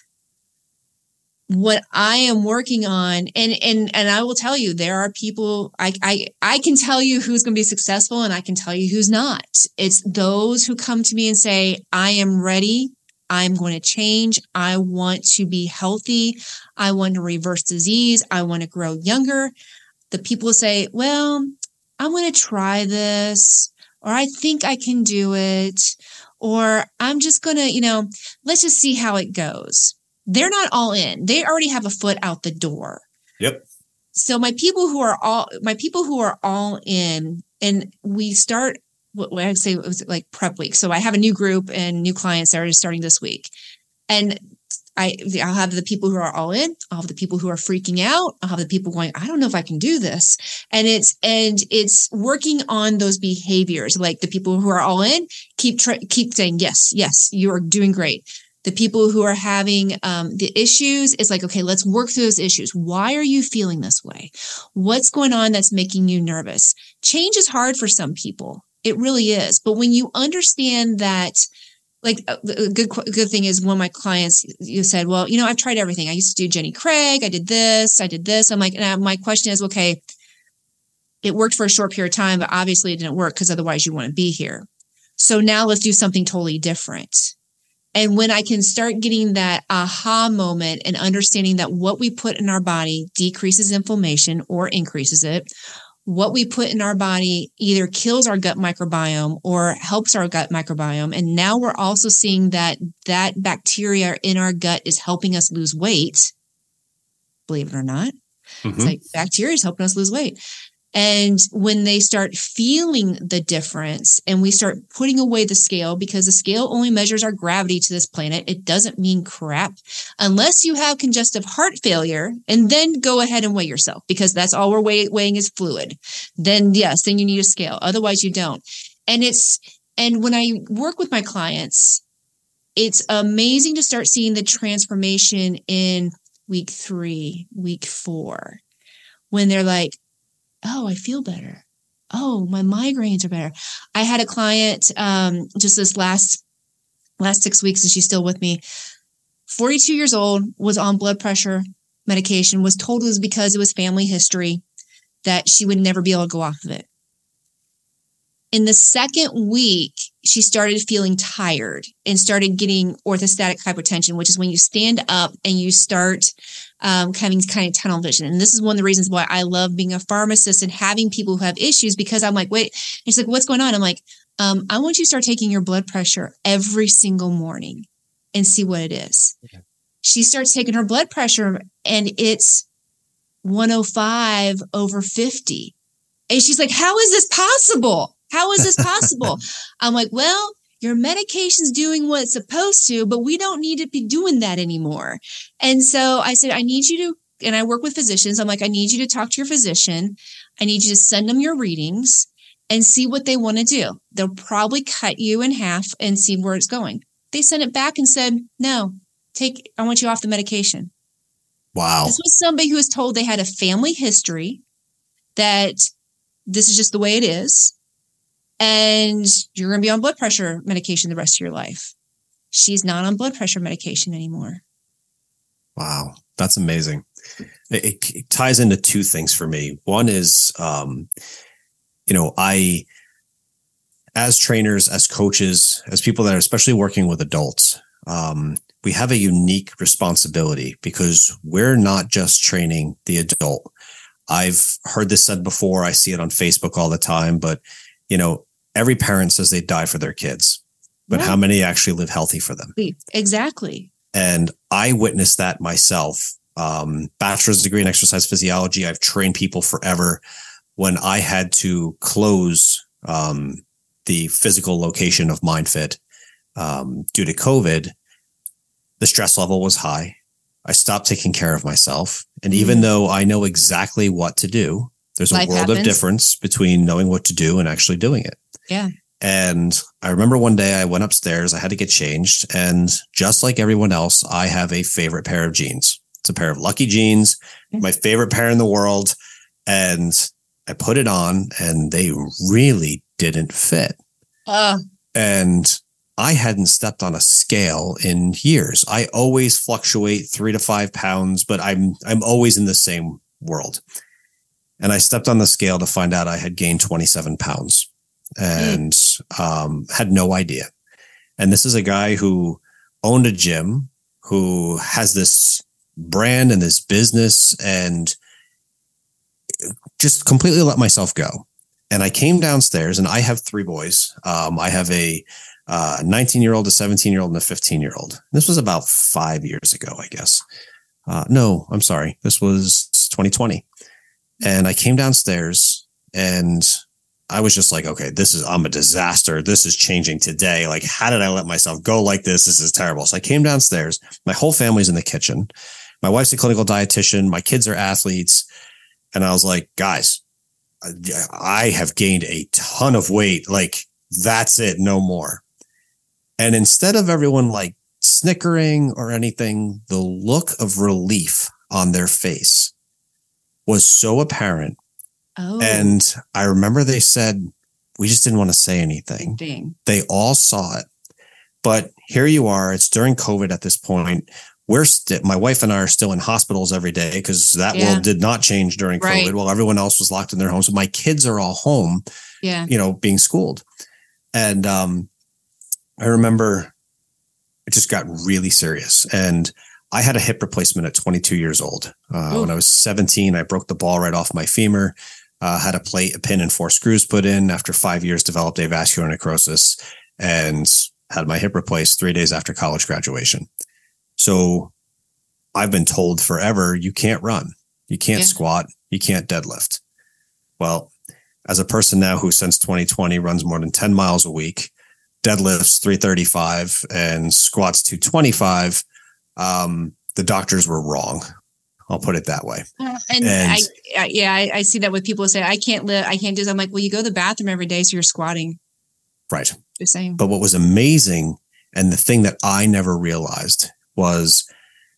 Speaker 3: What I am working on, and and and I will tell you, there are people, I I I can tell you who's going to be successful, and I can tell you who's not. It's those who come to me and say, I am ready. I'm going to change. I want to be healthy. I want to reverse disease. I want to grow younger. The people who say, well, I want to try this, or I think I can do it, or I'm just going to, you know, let's just see how it goes. They're not all in. They already have a foot out the door.
Speaker 2: Yep.
Speaker 3: So my people who are all, my people who are all in, and we start, what I'd say it was like prep week. So I have a new group and new clients that are starting this week. And I, I'll have the people who are all in. I'll have the people who are freaking out. I'll have the people going, I don't know if I can do this. And it's, and it's working on those behaviors. Like the people who are all in, keep, tr- keep saying, yes, yes, you are doing great. The people who are having um, the issues, it's like, okay, let's work through those issues. Why are you feeling this way? What's going on that's making you nervous? Change is hard for some people. It really is. But when you understand that, like a good, good thing is one of my clients, you said, well, you know, I've tried everything. I used to do Jenny Craig. I did this. I did this. I'm like, and my question is, okay, it worked for a short period of time, but obviously it didn't work because otherwise you wouldn't be here. So now let's do something totally different. And when I can start getting that aha moment and understanding that what we put in our body decreases inflammation or increases it, what we put in our body either kills our gut microbiome or helps our gut microbiome. And now we're also seeing that that bacteria in our gut is helping us lose weight. Believe it or not. Mm-hmm. It's like bacteria is helping us lose weight. And when they start feeling the difference and we start putting away the scale, because the scale only measures our gravity to this planet, it doesn't mean crap unless you have congestive heart failure, and then go ahead and weigh yourself, because that's all we're weigh- weighing is fluid. Then yes, then you need a scale. Otherwise you don't. And it's, and when I work with my clients, it's amazing to start seeing the transformation in week three, week four, when they're like, oh, I feel better. Oh, my migraines are better. I had a client um, just this last last six weeks, and she's still with me. forty-two years old, was on blood pressure medication, was told it was because it was family history, that she would never be able to go off of it. In the second week, she started feeling tired and started getting orthostatic hypotension, which is when you stand up and you start um, having kind of tunnel vision. And this is one of the reasons why I love being a pharmacist and having people who have issues, because I'm like, wait, and she's like, what's going on? I'm like, um, I want you to start taking your blood pressure every single morning and see what it is. Okay. She starts taking her blood pressure and it's one oh five over fifty. And she's like, how is this possible? How is this possible? I'm like, well, your medication's doing what it's supposed to, but we don't need to be doing that anymore. And so I said, I need you to, and I work with physicians. I'm like, I need you to talk to your physician. I need you to send them your readings and see what they want to do. They'll probably cut you in half and see where it's going. They sent it back and said, no, take, I want you off the medication.
Speaker 2: Wow.
Speaker 3: This was somebody who was told they had a family history, that this is just the way it is, and you're going to be on blood pressure medication the rest of your life. She's not on blood pressure medication anymore.
Speaker 2: Wow. That's amazing. It, it, it ties into two things for me. One is, um, you know, I, as trainers, as coaches, as people that are especially working with adults, um, we have a unique responsibility, because we're not just training the adult. I've heard this said before. I see it on Facebook all the time, but you know, every parent says they die for their kids, but right. How many actually live healthy for them?
Speaker 3: Exactly.
Speaker 2: And I witnessed that myself. Um, bachelor's degree in exercise physiology. I've trained people forever. When I had to close um, the physical location of MindFit um, due to COVID, the stress level was high. I stopped taking care of myself. And mm. even though I know exactly what to do, there's a Life world happens. of difference between knowing what to do and actually doing it.
Speaker 3: Yeah.
Speaker 2: And I remember one day I went upstairs, I had to get changed. And just like everyone else, I have a favorite pair of jeans. It's a pair of Lucky jeans, my favorite pair in the world. And I put it on and they really didn't fit. Uh. And I hadn't stepped on a scale in years. I always fluctuate three to five pounds, but I'm, I'm always in the same world. And I stepped on the scale to find out I had gained twenty-seven pounds and mm. um, had no idea. And this is a guy who owned a gym, who has this brand and this business, and just completely let myself go. And I came downstairs, and I have three boys. Um, I have a uh, nineteen year old, a seventeen year old, and a fifteen year old. This was about five years ago, I guess. Uh, no, I'm sorry. This was twenty twenty. And I came downstairs and I was just like, okay, this is, I'm a disaster. This is changing today. Like, how did I let myself go like this? This is terrible. So I came downstairs. My whole family's in the kitchen. My wife's a clinical dietitian. My kids are athletes. And I was like, guys, I have gained a ton of weight. Like, that's it. No more. And instead of everyone like snickering or anything, the look of relief on their face was so apparent. Oh. And I remember they said, we just didn't want to say anything. Dang. They all saw it. But here you are. It's during COVID at this point. We're st- my wife and I are still in hospitals every day because that yeah. world did not change during right. COVID while everyone else was locked in their homes. So my kids are all home, yeah. you know, being schooled. And um, I remember it just got really serious. And I had a hip replacement at twenty-two years old. Uh, when I was seventeen, I broke the ball right off my femur, uh, had a plate, a pin, and four screws put in. After five years, developed avascular necrosis and had my hip replaced three days after college graduation. So I've been told forever, you can't run, you can't yeah. squat, you can't deadlift. Well, as a person now who since twenty twenty runs more than ten miles a week, deadlifts three thirty-five and squats two twenty-five, um, the doctors were wrong. I'll put it that way.
Speaker 3: Uh, and, and I, I, yeah, I, I see that with people who say, I can't live, I can't do this. I'm like, well, you go to the bathroom every day, so you're squatting.
Speaker 2: Right.
Speaker 3: The same.
Speaker 2: But what was amazing, and the thing that I never realized, was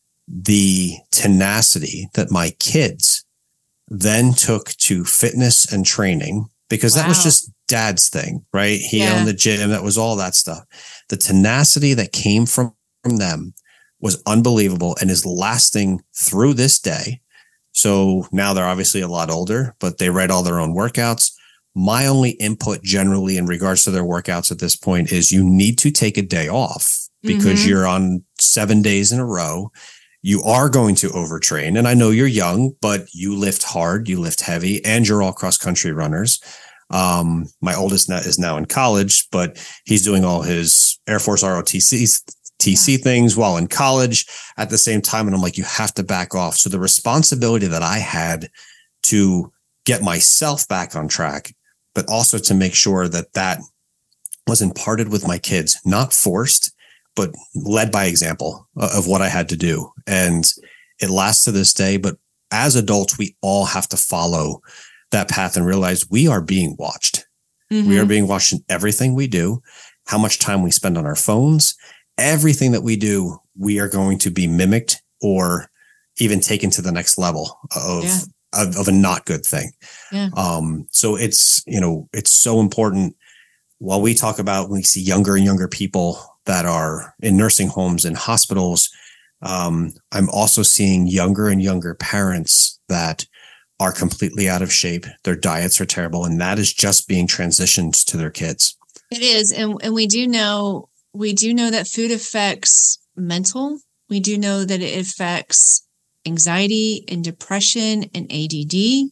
Speaker 2: the tenacity that my kids then took to fitness and training, because wow. that was just dad's thing, right? He yeah. owned the gym. That was all that stuff. The tenacity that came from, from them was unbelievable and is lasting through this day. So now they're obviously a lot older, but they write all their own workouts. My only input generally in regards to their workouts at this point is you need to take a day off because mm-hmm. you're on seven days in a row. You are going to overtrain. And I know you're young, but you lift hard, you lift heavy, and you're all cross country runners. Um, my oldest is now in college, but he's doing all his Air Force R O T Cs, T C things while in college at the same time. And I'm like, you have to back off. So the responsibility that I had to get myself back on track, but also to make sure that that was imparted with my kids, not forced, but led by example of what I had to do. And it lasts to this day. But as adults, we all have to follow that path and realize we are being watched. Mm-hmm. We are being watched in everything we do, how much time we spend on our phones, everything that we do, we are going to be mimicked or even taken to the next level of, yeah. of, of a not good thing. Yeah. Um, so it's, you know, it's so important. While we talk about when we see younger and younger people that are in nursing homes and hospitals, um, I'm also seeing younger and younger parents that are completely out of shape. Their diets are terrible. And that is just being transitioned to their kids.
Speaker 3: It is. And, and we do know, we do know that food affects mental. We do know that it affects anxiety and depression and A D D.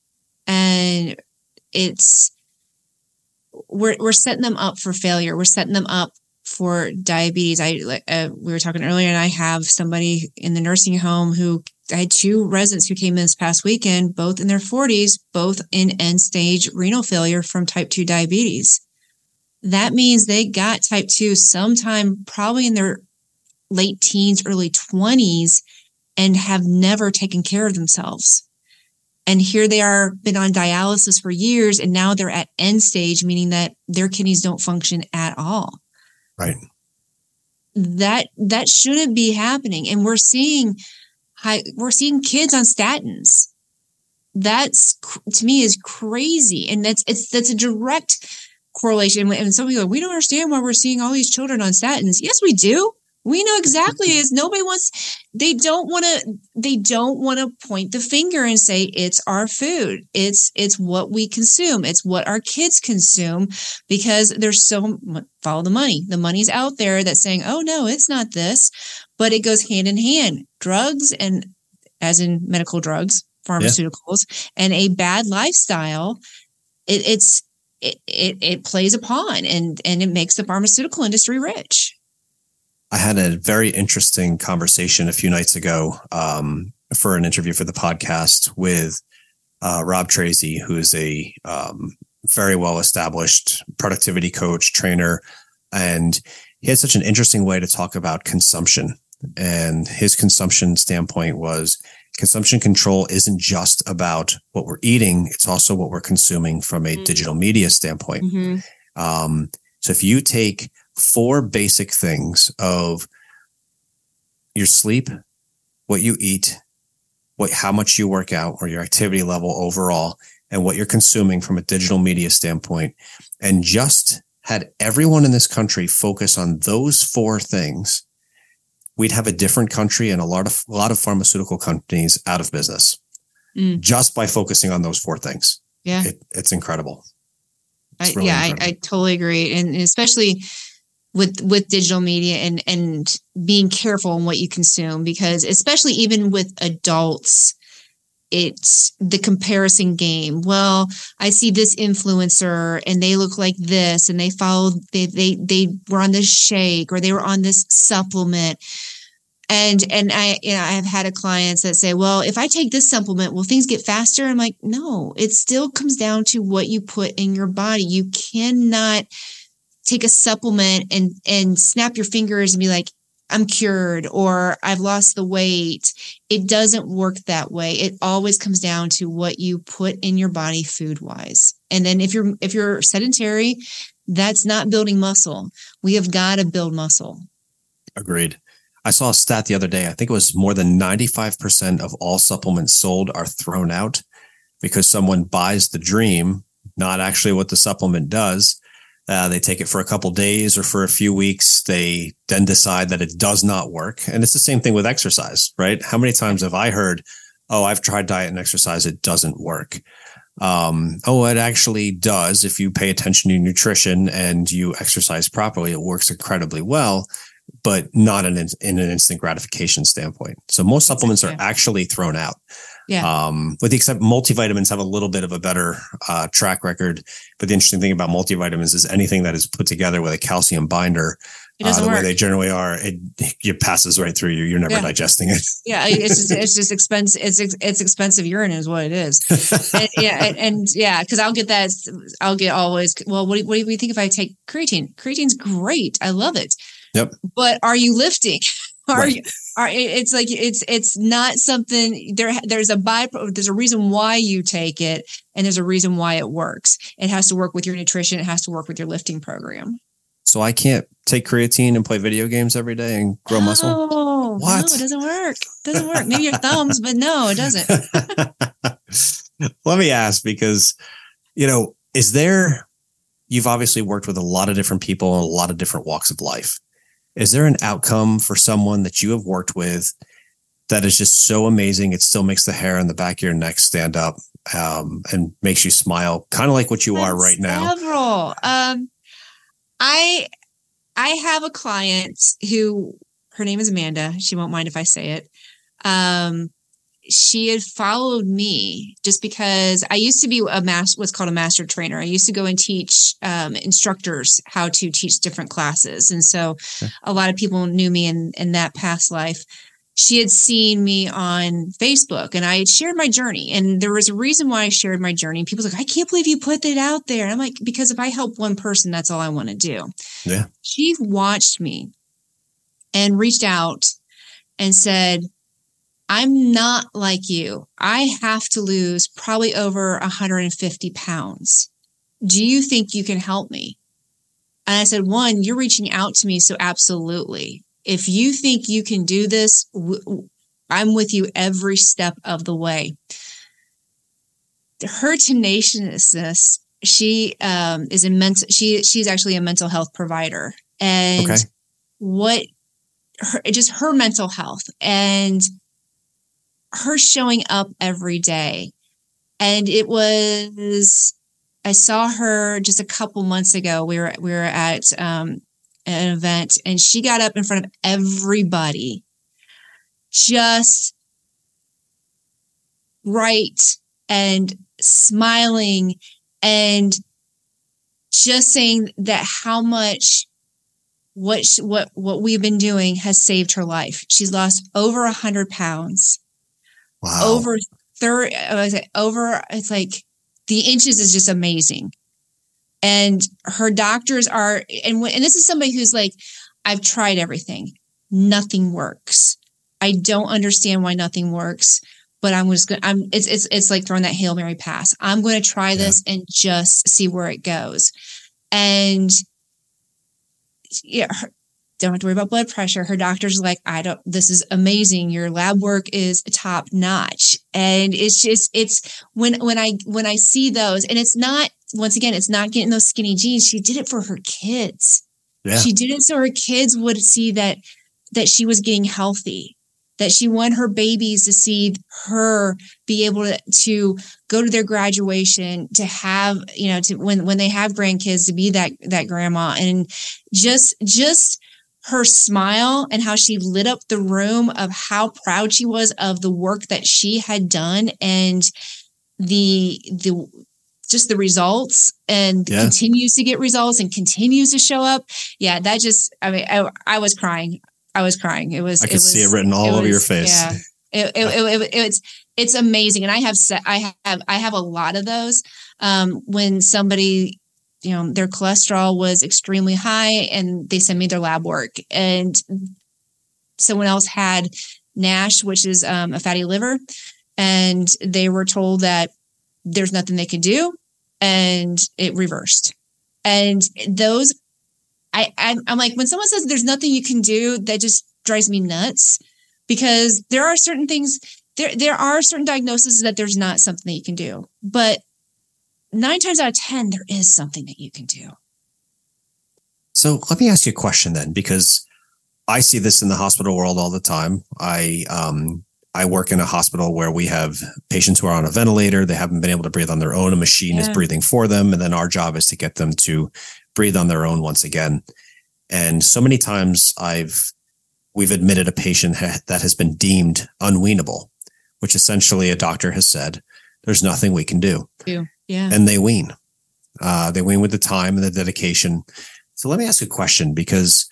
Speaker 3: And it's, we're, we're setting them up for failure. We're setting them up for diabetes. I, uh, we were talking earlier, and I have somebody in the nursing home who, I had two residents who came in this past weekend, both in their forties, both in end stage renal failure from type two diabetes. That means they got type two sometime probably in their late teens, early twenties, and have never taken care of themselves. And here they are, been on dialysis for years, and now they're at end stage, meaning that their kidneys don't function at all.
Speaker 2: Right.
Speaker 3: That, that shouldn't be happening. And we're seeing high, we're seeing kids on statins. That's, to me, is crazy. And that's, it's, that's a direct correlation. And some people are, we don't understand why we're seeing all these children on statins. Yes, we do. We know exactly is nobody wants, they don't want to, they don't want to point the finger and say it's our food. It's, it's what we consume. It's what our kids consume, because there's so, follow the money. The money's out there that's saying, oh no, it's not this, but it goes hand in hand. Drugs, and as in medical drugs, pharmaceuticals, yeah. and a bad lifestyle, it, it's, it, it, it plays upon and, and it makes the pharmaceutical industry rich.
Speaker 2: I had a very interesting conversation a few nights ago um, for an interview for the podcast with uh, Rob Tracy, who is a um, very well-established productivity coach, trainer. And he had such an interesting way to talk about consumption. And his consumption standpoint was consumption control isn't just about what we're eating. It's also what we're consuming from a mm-hmm. digital media standpoint. Mm-hmm. Um, so if you take four basic things of your sleep, what you eat, what, how much you work out or your activity level overall, and what you're consuming from a digital media standpoint, and just had everyone in this country focus on those four things, we'd have a different country and a lot of, a lot of pharmaceutical companies out of business mm. just by focusing on those four things.
Speaker 3: Yeah.
Speaker 2: It, it's incredible.
Speaker 3: It's really I, yeah, incredible. I, I totally agree. And especially, with with digital media and and being careful in what you consume, because especially even with adults, it's the comparison game. Well, I see this influencer and they look like this and they follow they they they were on this shake or they were on this supplement. And and I you know I have had a clients that say, well, if I take this supplement, will things get faster? I'm like, no, it still comes down to what you put in your body. You cannot take a supplement and and snap your fingers and be like, I'm cured or I've lost the weight. It doesn't work that way. It always comes down to what you put in your body food wise. And then if you're if you're sedentary, that's not building muscle. We have got to build muscle.
Speaker 2: Agreed. I saw a stat the other day. I think it was more than ninety-five percent of all supplements sold are thrown out because someone buys the dream, not actually what the supplement does. Uh, they take it for a couple days or for a few weeks. They then decide that it does not work. And it's the same thing with exercise, right? How many times have I heard, oh, I've tried diet and exercise, it doesn't work. Um, oh, it actually does. If you pay attention to nutrition and you exercise properly, it works incredibly well, but not in, in an instant gratification standpoint. So most supplements are actually thrown out.
Speaker 3: Yeah.
Speaker 2: Um, with the except multivitamins have a little bit of a better uh, track record. But the interesting thing about multivitamins is anything that is put together with a calcium binder, uh, the work. way they generally are, it, it passes right through you. You're never yeah. digesting it.
Speaker 3: Yeah, it's just it's just expensive. It's it's expensive urine is what it is. and, yeah, and, and yeah, because I'll get that. I'll get always. Well, what do, what do you think if I take creatine? Creatine's great. I love it.
Speaker 2: Yep.
Speaker 3: But are you lifting? Are
Speaker 2: right.
Speaker 3: you? Are it's like it's it's not something there. There's a by. There's a reason why you take it, and there's a reason why it works. It has to work with your nutrition. It has to work with your lifting program.
Speaker 2: So I can't take creatine and play video games every day and grow
Speaker 3: no,
Speaker 2: muscle. What?
Speaker 3: No, it doesn't work. It doesn't work. Maybe your thumbs, but no, it doesn't.
Speaker 2: Let me ask, because you know, is there? You've obviously worked with a lot of different people in a lot of different walks of life. Is there an outcome for someone that you have worked with that is just so amazing? It still makes the hair on the back of your neck stand up um, and makes you smile, kind of like what you are right now.
Speaker 3: Several. Um, I I have a client who, her name is Amanda. She won't mind if I say it. Um, she had followed me just because I used to be a master, what's called a master trainer. I used to go and teach um, instructors how to teach different classes. And so okay. a lot of people knew me in, in that past life. She had seen me on Facebook and I had shared my journey. And there was a reason why I shared my journey. People were like, I can't believe you put that out there. And I'm like, because if I help one person, that's all I want to do.
Speaker 2: Yeah.
Speaker 3: She watched me and reached out and said, I'm not like you. I have to lose probably over one hundred fifty pounds. Do you think you can help me? And I said, one, you're reaching out to me. So absolutely. If you think you can do this, w- I'm with you every step of the way. Her tenaciousness, she um, is in mental, she, she's actually a mental health provider. And okay. what, her, just her mental health and her showing up every day. And it was, I saw her just a couple months ago. We were, we were at um, an event and she got up in front of everybody, just bright and smiling and just saying that how much what, she, what, what we've been doing has saved her life. She's lost over a hundred pounds.
Speaker 2: Wow.
Speaker 3: Over thirty, I say over, it's like the inches is just amazing. And her doctors are, and when, and this is somebody who's like, I've tried everything. Nothing works. I don't understand why nothing works, but I'm just going to, I'm, it's, it's, it's like throwing that Hail Mary pass. I'm going to try this yeah. and just see where it goes. And yeah, her, don't have to worry about blood pressure. Her doctor's like, I don't, this is amazing. Your lab work is top notch. And it's just, it's when, when I, when I see those, and it's not, once again, it's not getting those skinny jeans. She did it for her kids. Yeah. She did it so her kids would see that, that she was getting healthy. that she wanted her babies to see her be able to, to go to their graduation, to have, you know, to when, when they have grandkids, to be that, that grandma. And just, just her smile and how she lit up the room of how proud she was of the work that she had done and the, the, just the results and yeah. continues to get results and continues to show up. Yeah. That just, I mean, I, I was crying. I was crying. It was,
Speaker 2: I could
Speaker 3: it was,
Speaker 2: see it written all
Speaker 3: it
Speaker 2: over
Speaker 3: was,
Speaker 2: your face.
Speaker 3: Yeah. It, it, it, it, it's, it's amazing. And I have, I have, I have a lot of those. Um, when somebody, you know, their cholesterol was extremely high and they sent me their lab work, and someone else had NASH, which is um, a fatty liver. And they were told that there's nothing they could do, and it reversed. And those, I, I'm, I'm like, when someone says there's nothing you can do, that just drives me nuts, because there are certain things, there, there are certain diagnoses that there's not something that you can do, but nine times out of ten, there is something that you can do.
Speaker 2: So let me ask you a question then, because I see this in the hospital world all the time. I, um, I work in a hospital where we have patients who are on a ventilator. They haven't been able to breathe on their own. A machine yeah. is breathing for them. And then our job is to get them to breathe on their own once again. And so many times I've, we've admitted a patient ha- that has been deemed unweanable, which essentially a doctor has said, there's nothing we can do.
Speaker 3: Yeah.
Speaker 2: And they wean. Uh, they wean with the time and the dedication. So let me ask a question, because,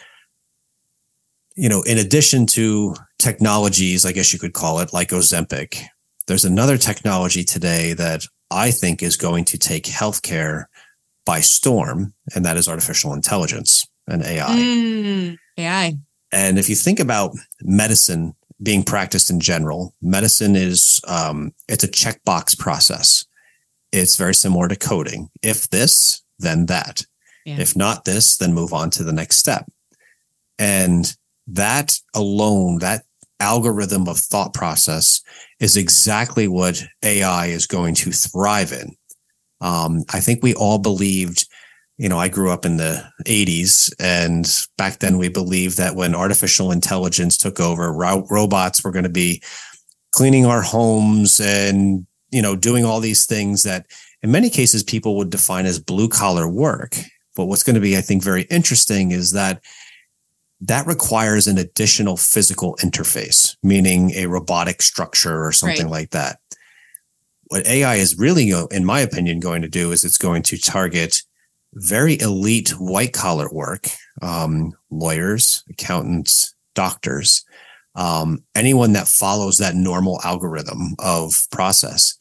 Speaker 2: you know, in addition to technologies, I guess you could call it, like Ozempic, there's another technology today that I think is going to take healthcare by storm, and that is artificial intelligence and A I.
Speaker 3: Mm, A I.
Speaker 2: And if you think about medicine being practiced in general, medicine is, um, it's a checkbox process. It's very similar to coding. If this, then that. Yeah. If not this, then move on to the next step. And that alone, that algorithm of thought process is exactly what A I is going to thrive in. Um, I think we all believed, you know, I grew up in the eighties, and back then we believed that when artificial intelligence took over, ro- robots were going to be cleaning our homes and, you know, doing all these things that in many cases people would define as blue collar work. But what's going to be, I think, very interesting is that that requires an additional physical interface, meaning a robotic structure or something right. like that. What A I is really, in my opinion, going to do is it's going to target very elite white collar work, um, lawyers, accountants, doctors, um, anyone that follows that normal algorithm of process.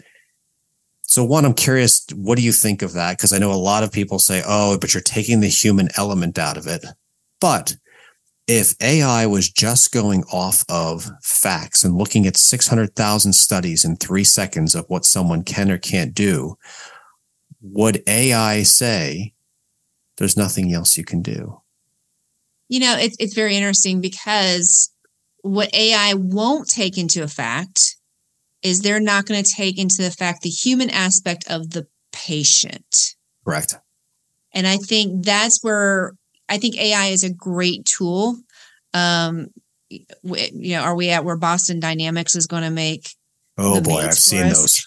Speaker 2: So one, I'm curious, what do you think of that? Because I know a lot of people say, oh, but you're taking the human element out of it. But if A I was just going off of facts and looking at six hundred thousand studies in three seconds of what someone can or can't do, would A I say there's nothing else you can do?
Speaker 3: You know, it's it's very interesting, because what A I won't take into effect is they're not going to take into the fact the human aspect of the patient.
Speaker 2: Correct.
Speaker 3: And I think that's where I think A I is a great tool. Um, you know, are we at where Boston Dynamics is going to make?
Speaker 2: Oh boy, I've seen those.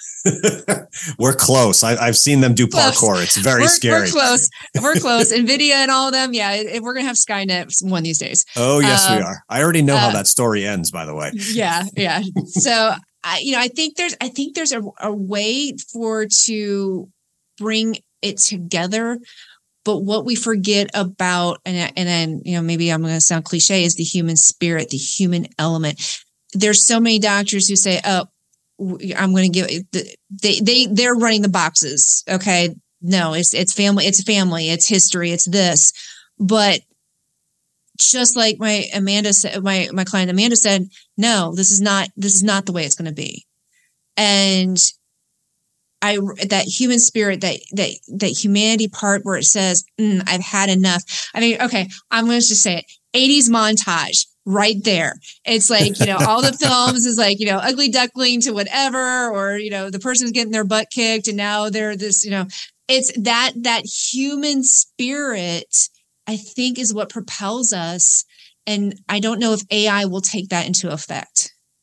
Speaker 2: We're close. I, I've seen them do parkour. Close. It's very
Speaker 3: we're,
Speaker 2: scary.
Speaker 3: We're close. We're close. NVIDIA and all of them. Yeah, it, we're going to have Skynet one of these days.
Speaker 2: Oh, yes, um, we are. I already know uh, how that story ends, by the way.
Speaker 3: Yeah, yeah. So, I, you know, I think there's, I think there's a, a way for to bring it together. But what we forget about, and and then, you know, maybe I'm going to sound cliche, is the human spirit, the human element. There's so many doctors who say, oh, I'm going to give they, they, they're running the boxes. Okay. No, it's, it's family, it's family, it's history, it's this. But just like my Amanda said, my, my client Amanda said, no, this is not, this is not the way it's going to be. And I, that human spirit, that, that, that humanity part where it says, mm, I've had enough. I mean, okay, I'm going to just say it. eighties montage right there. It's like, you know, all the films is like, you know, ugly duckling to whatever, or, you know, the person's getting their butt kicked and now they're this, you know, it's that, that human spirit, I think, is what propels us. And I don't know if A I will take that into effect.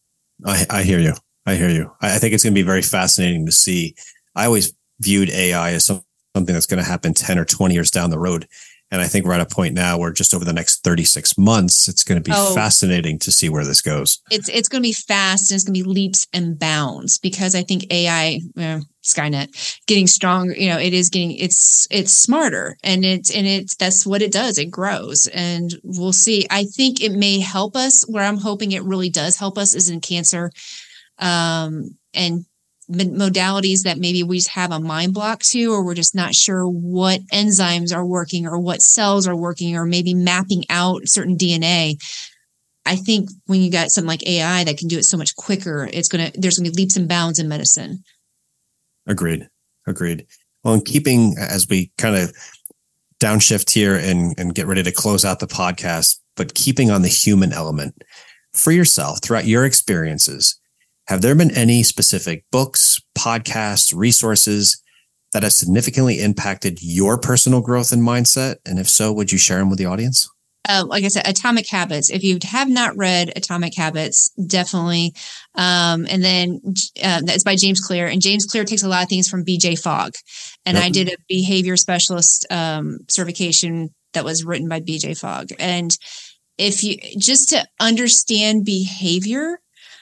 Speaker 2: I, I hear you. I hear you. I, I think it's going to be very fascinating to see. I always viewed A I as some, something that's going to happen ten or twenty years down the road. And I think we're at a point now where just over the next thirty-six months, it's going to be oh, fascinating to see where this goes.
Speaker 3: It's it's going to be fast and it's going to be leaps and bounds because I think A I, uh, Skynet, getting stronger. You know, it is getting it's it's smarter and it's and it's that's what it does. It grows, and we'll see. I think it may help us. Where I'm hoping it really does help us is in cancer, um, and modalities that maybe we just have a mind block to, or we're just not sure what enzymes are working or what cells are working, or maybe mapping out certain D N A. I think when you got something like A I that can do it so much quicker, it's going to, there's going to be leaps and bounds in medicine.
Speaker 2: Agreed. Agreed. Well, in keeping, as we kind of downshift here and, and get ready to close out the podcast, but keeping on the human element for yourself throughout your experiences, have there been any specific books, podcasts, resources that have significantly impacted your personal growth and mindset? And if so, would you share them with the audience?
Speaker 3: Uh, like I said, Atomic Habits. If you have not read Atomic Habits, definitely. Um, and then uh, that's by James Clear. And James Clear takes a lot of things from B J Fogg. And yep. I did a behavior specialist um, certification that was written by B J Fogg. And if you just to understand behavior,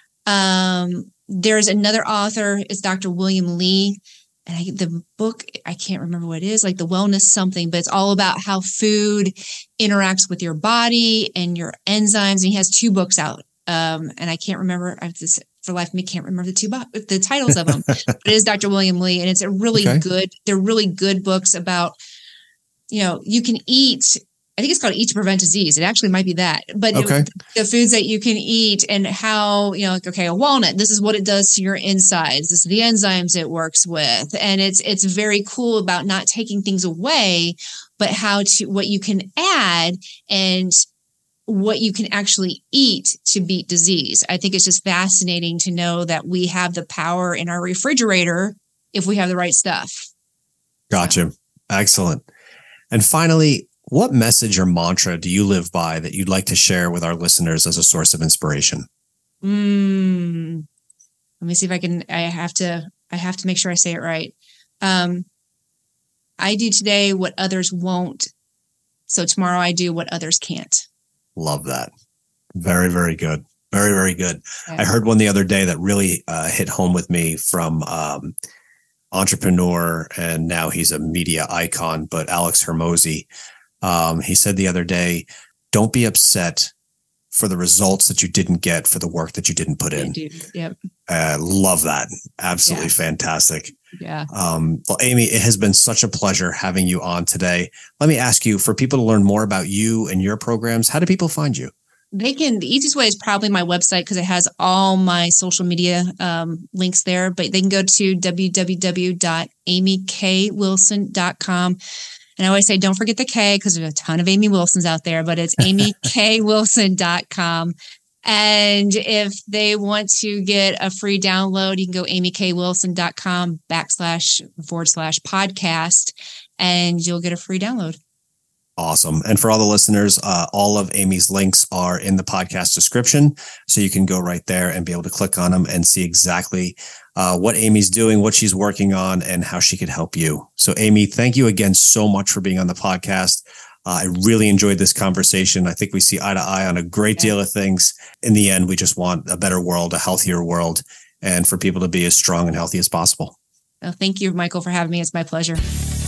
Speaker 3: Um, there's another author, it's Doctor William Lee, and I, the book, I can't remember what it is, like the wellness something, but it's all about how food interacts with your body and your enzymes. And he has two books out. Um, and I can't remember, I have this, for life of me, can't remember the two, bo- the titles of them, but it is Doctor William Lee. And it's a really okay. good, they're really good books about, you know, you can eat, I think it's called Eat to Prevent Disease. It actually might be that, but
Speaker 2: okay.
Speaker 3: it, the foods that you can eat and how, you know, like, okay, a walnut, this is what it does to your insides. This is the enzymes it works with. And it's, it's very cool about not taking things away, but how to, what you can add and what you can actually eat to beat disease. I think it's just fascinating to know that we have the power in our refrigerator if we have the right stuff.
Speaker 2: Gotcha. Excellent. And finally, what message or mantra do you live by that you'd like to share with our listeners as a source of inspiration?
Speaker 3: Mm, let me see if I can, I have to, I have to make sure I say it right. Um, I do today what others won't. So tomorrow I do what others can't.
Speaker 2: Love that. Very, very good. Very, very good.
Speaker 3: Yeah.
Speaker 2: I heard one the other day that really uh, hit home with me from um, entrepreneur, and now he's a media icon, but Alex Hormozi. Um, he said the other day, don't be upset for the results that you didn't get for the work that you didn't put in.
Speaker 3: Yep.
Speaker 2: Uh, love that. Absolutely yeah. fantastic.
Speaker 3: Yeah.
Speaker 2: Um, well, Amy, it has been such a pleasure having you on today. Let me ask you, for people to learn more about you and your programs, how do people find you?
Speaker 3: They can, the easiest way is probably my website because it has all my social media um, links there, but they can go to w w w dot amy k wilson dot com. And I always say, don't forget the K because there's a ton of Amy Wilsons out there, but it's amy k wilson dot com. And if they want to get a free download, you can go amy k wilson dot com backslash forward slash podcast, and you'll get a free download.
Speaker 2: Awesome. And for all the listeners, uh, all of Amy's links are in the podcast description. So you can go right there and be able to click on them and see exactly uh, what Amy's doing, what she's working on, and how she could help you. So Amy, thank you again so much for being on the podcast. Uh, I really enjoyed this conversation. I think we see eye to eye on a great yeah. deal of things. In the end, we just want a better world, a healthier world, and for people to be as strong and healthy as possible.
Speaker 3: Well, thank you, Michael, for having me. It's my pleasure.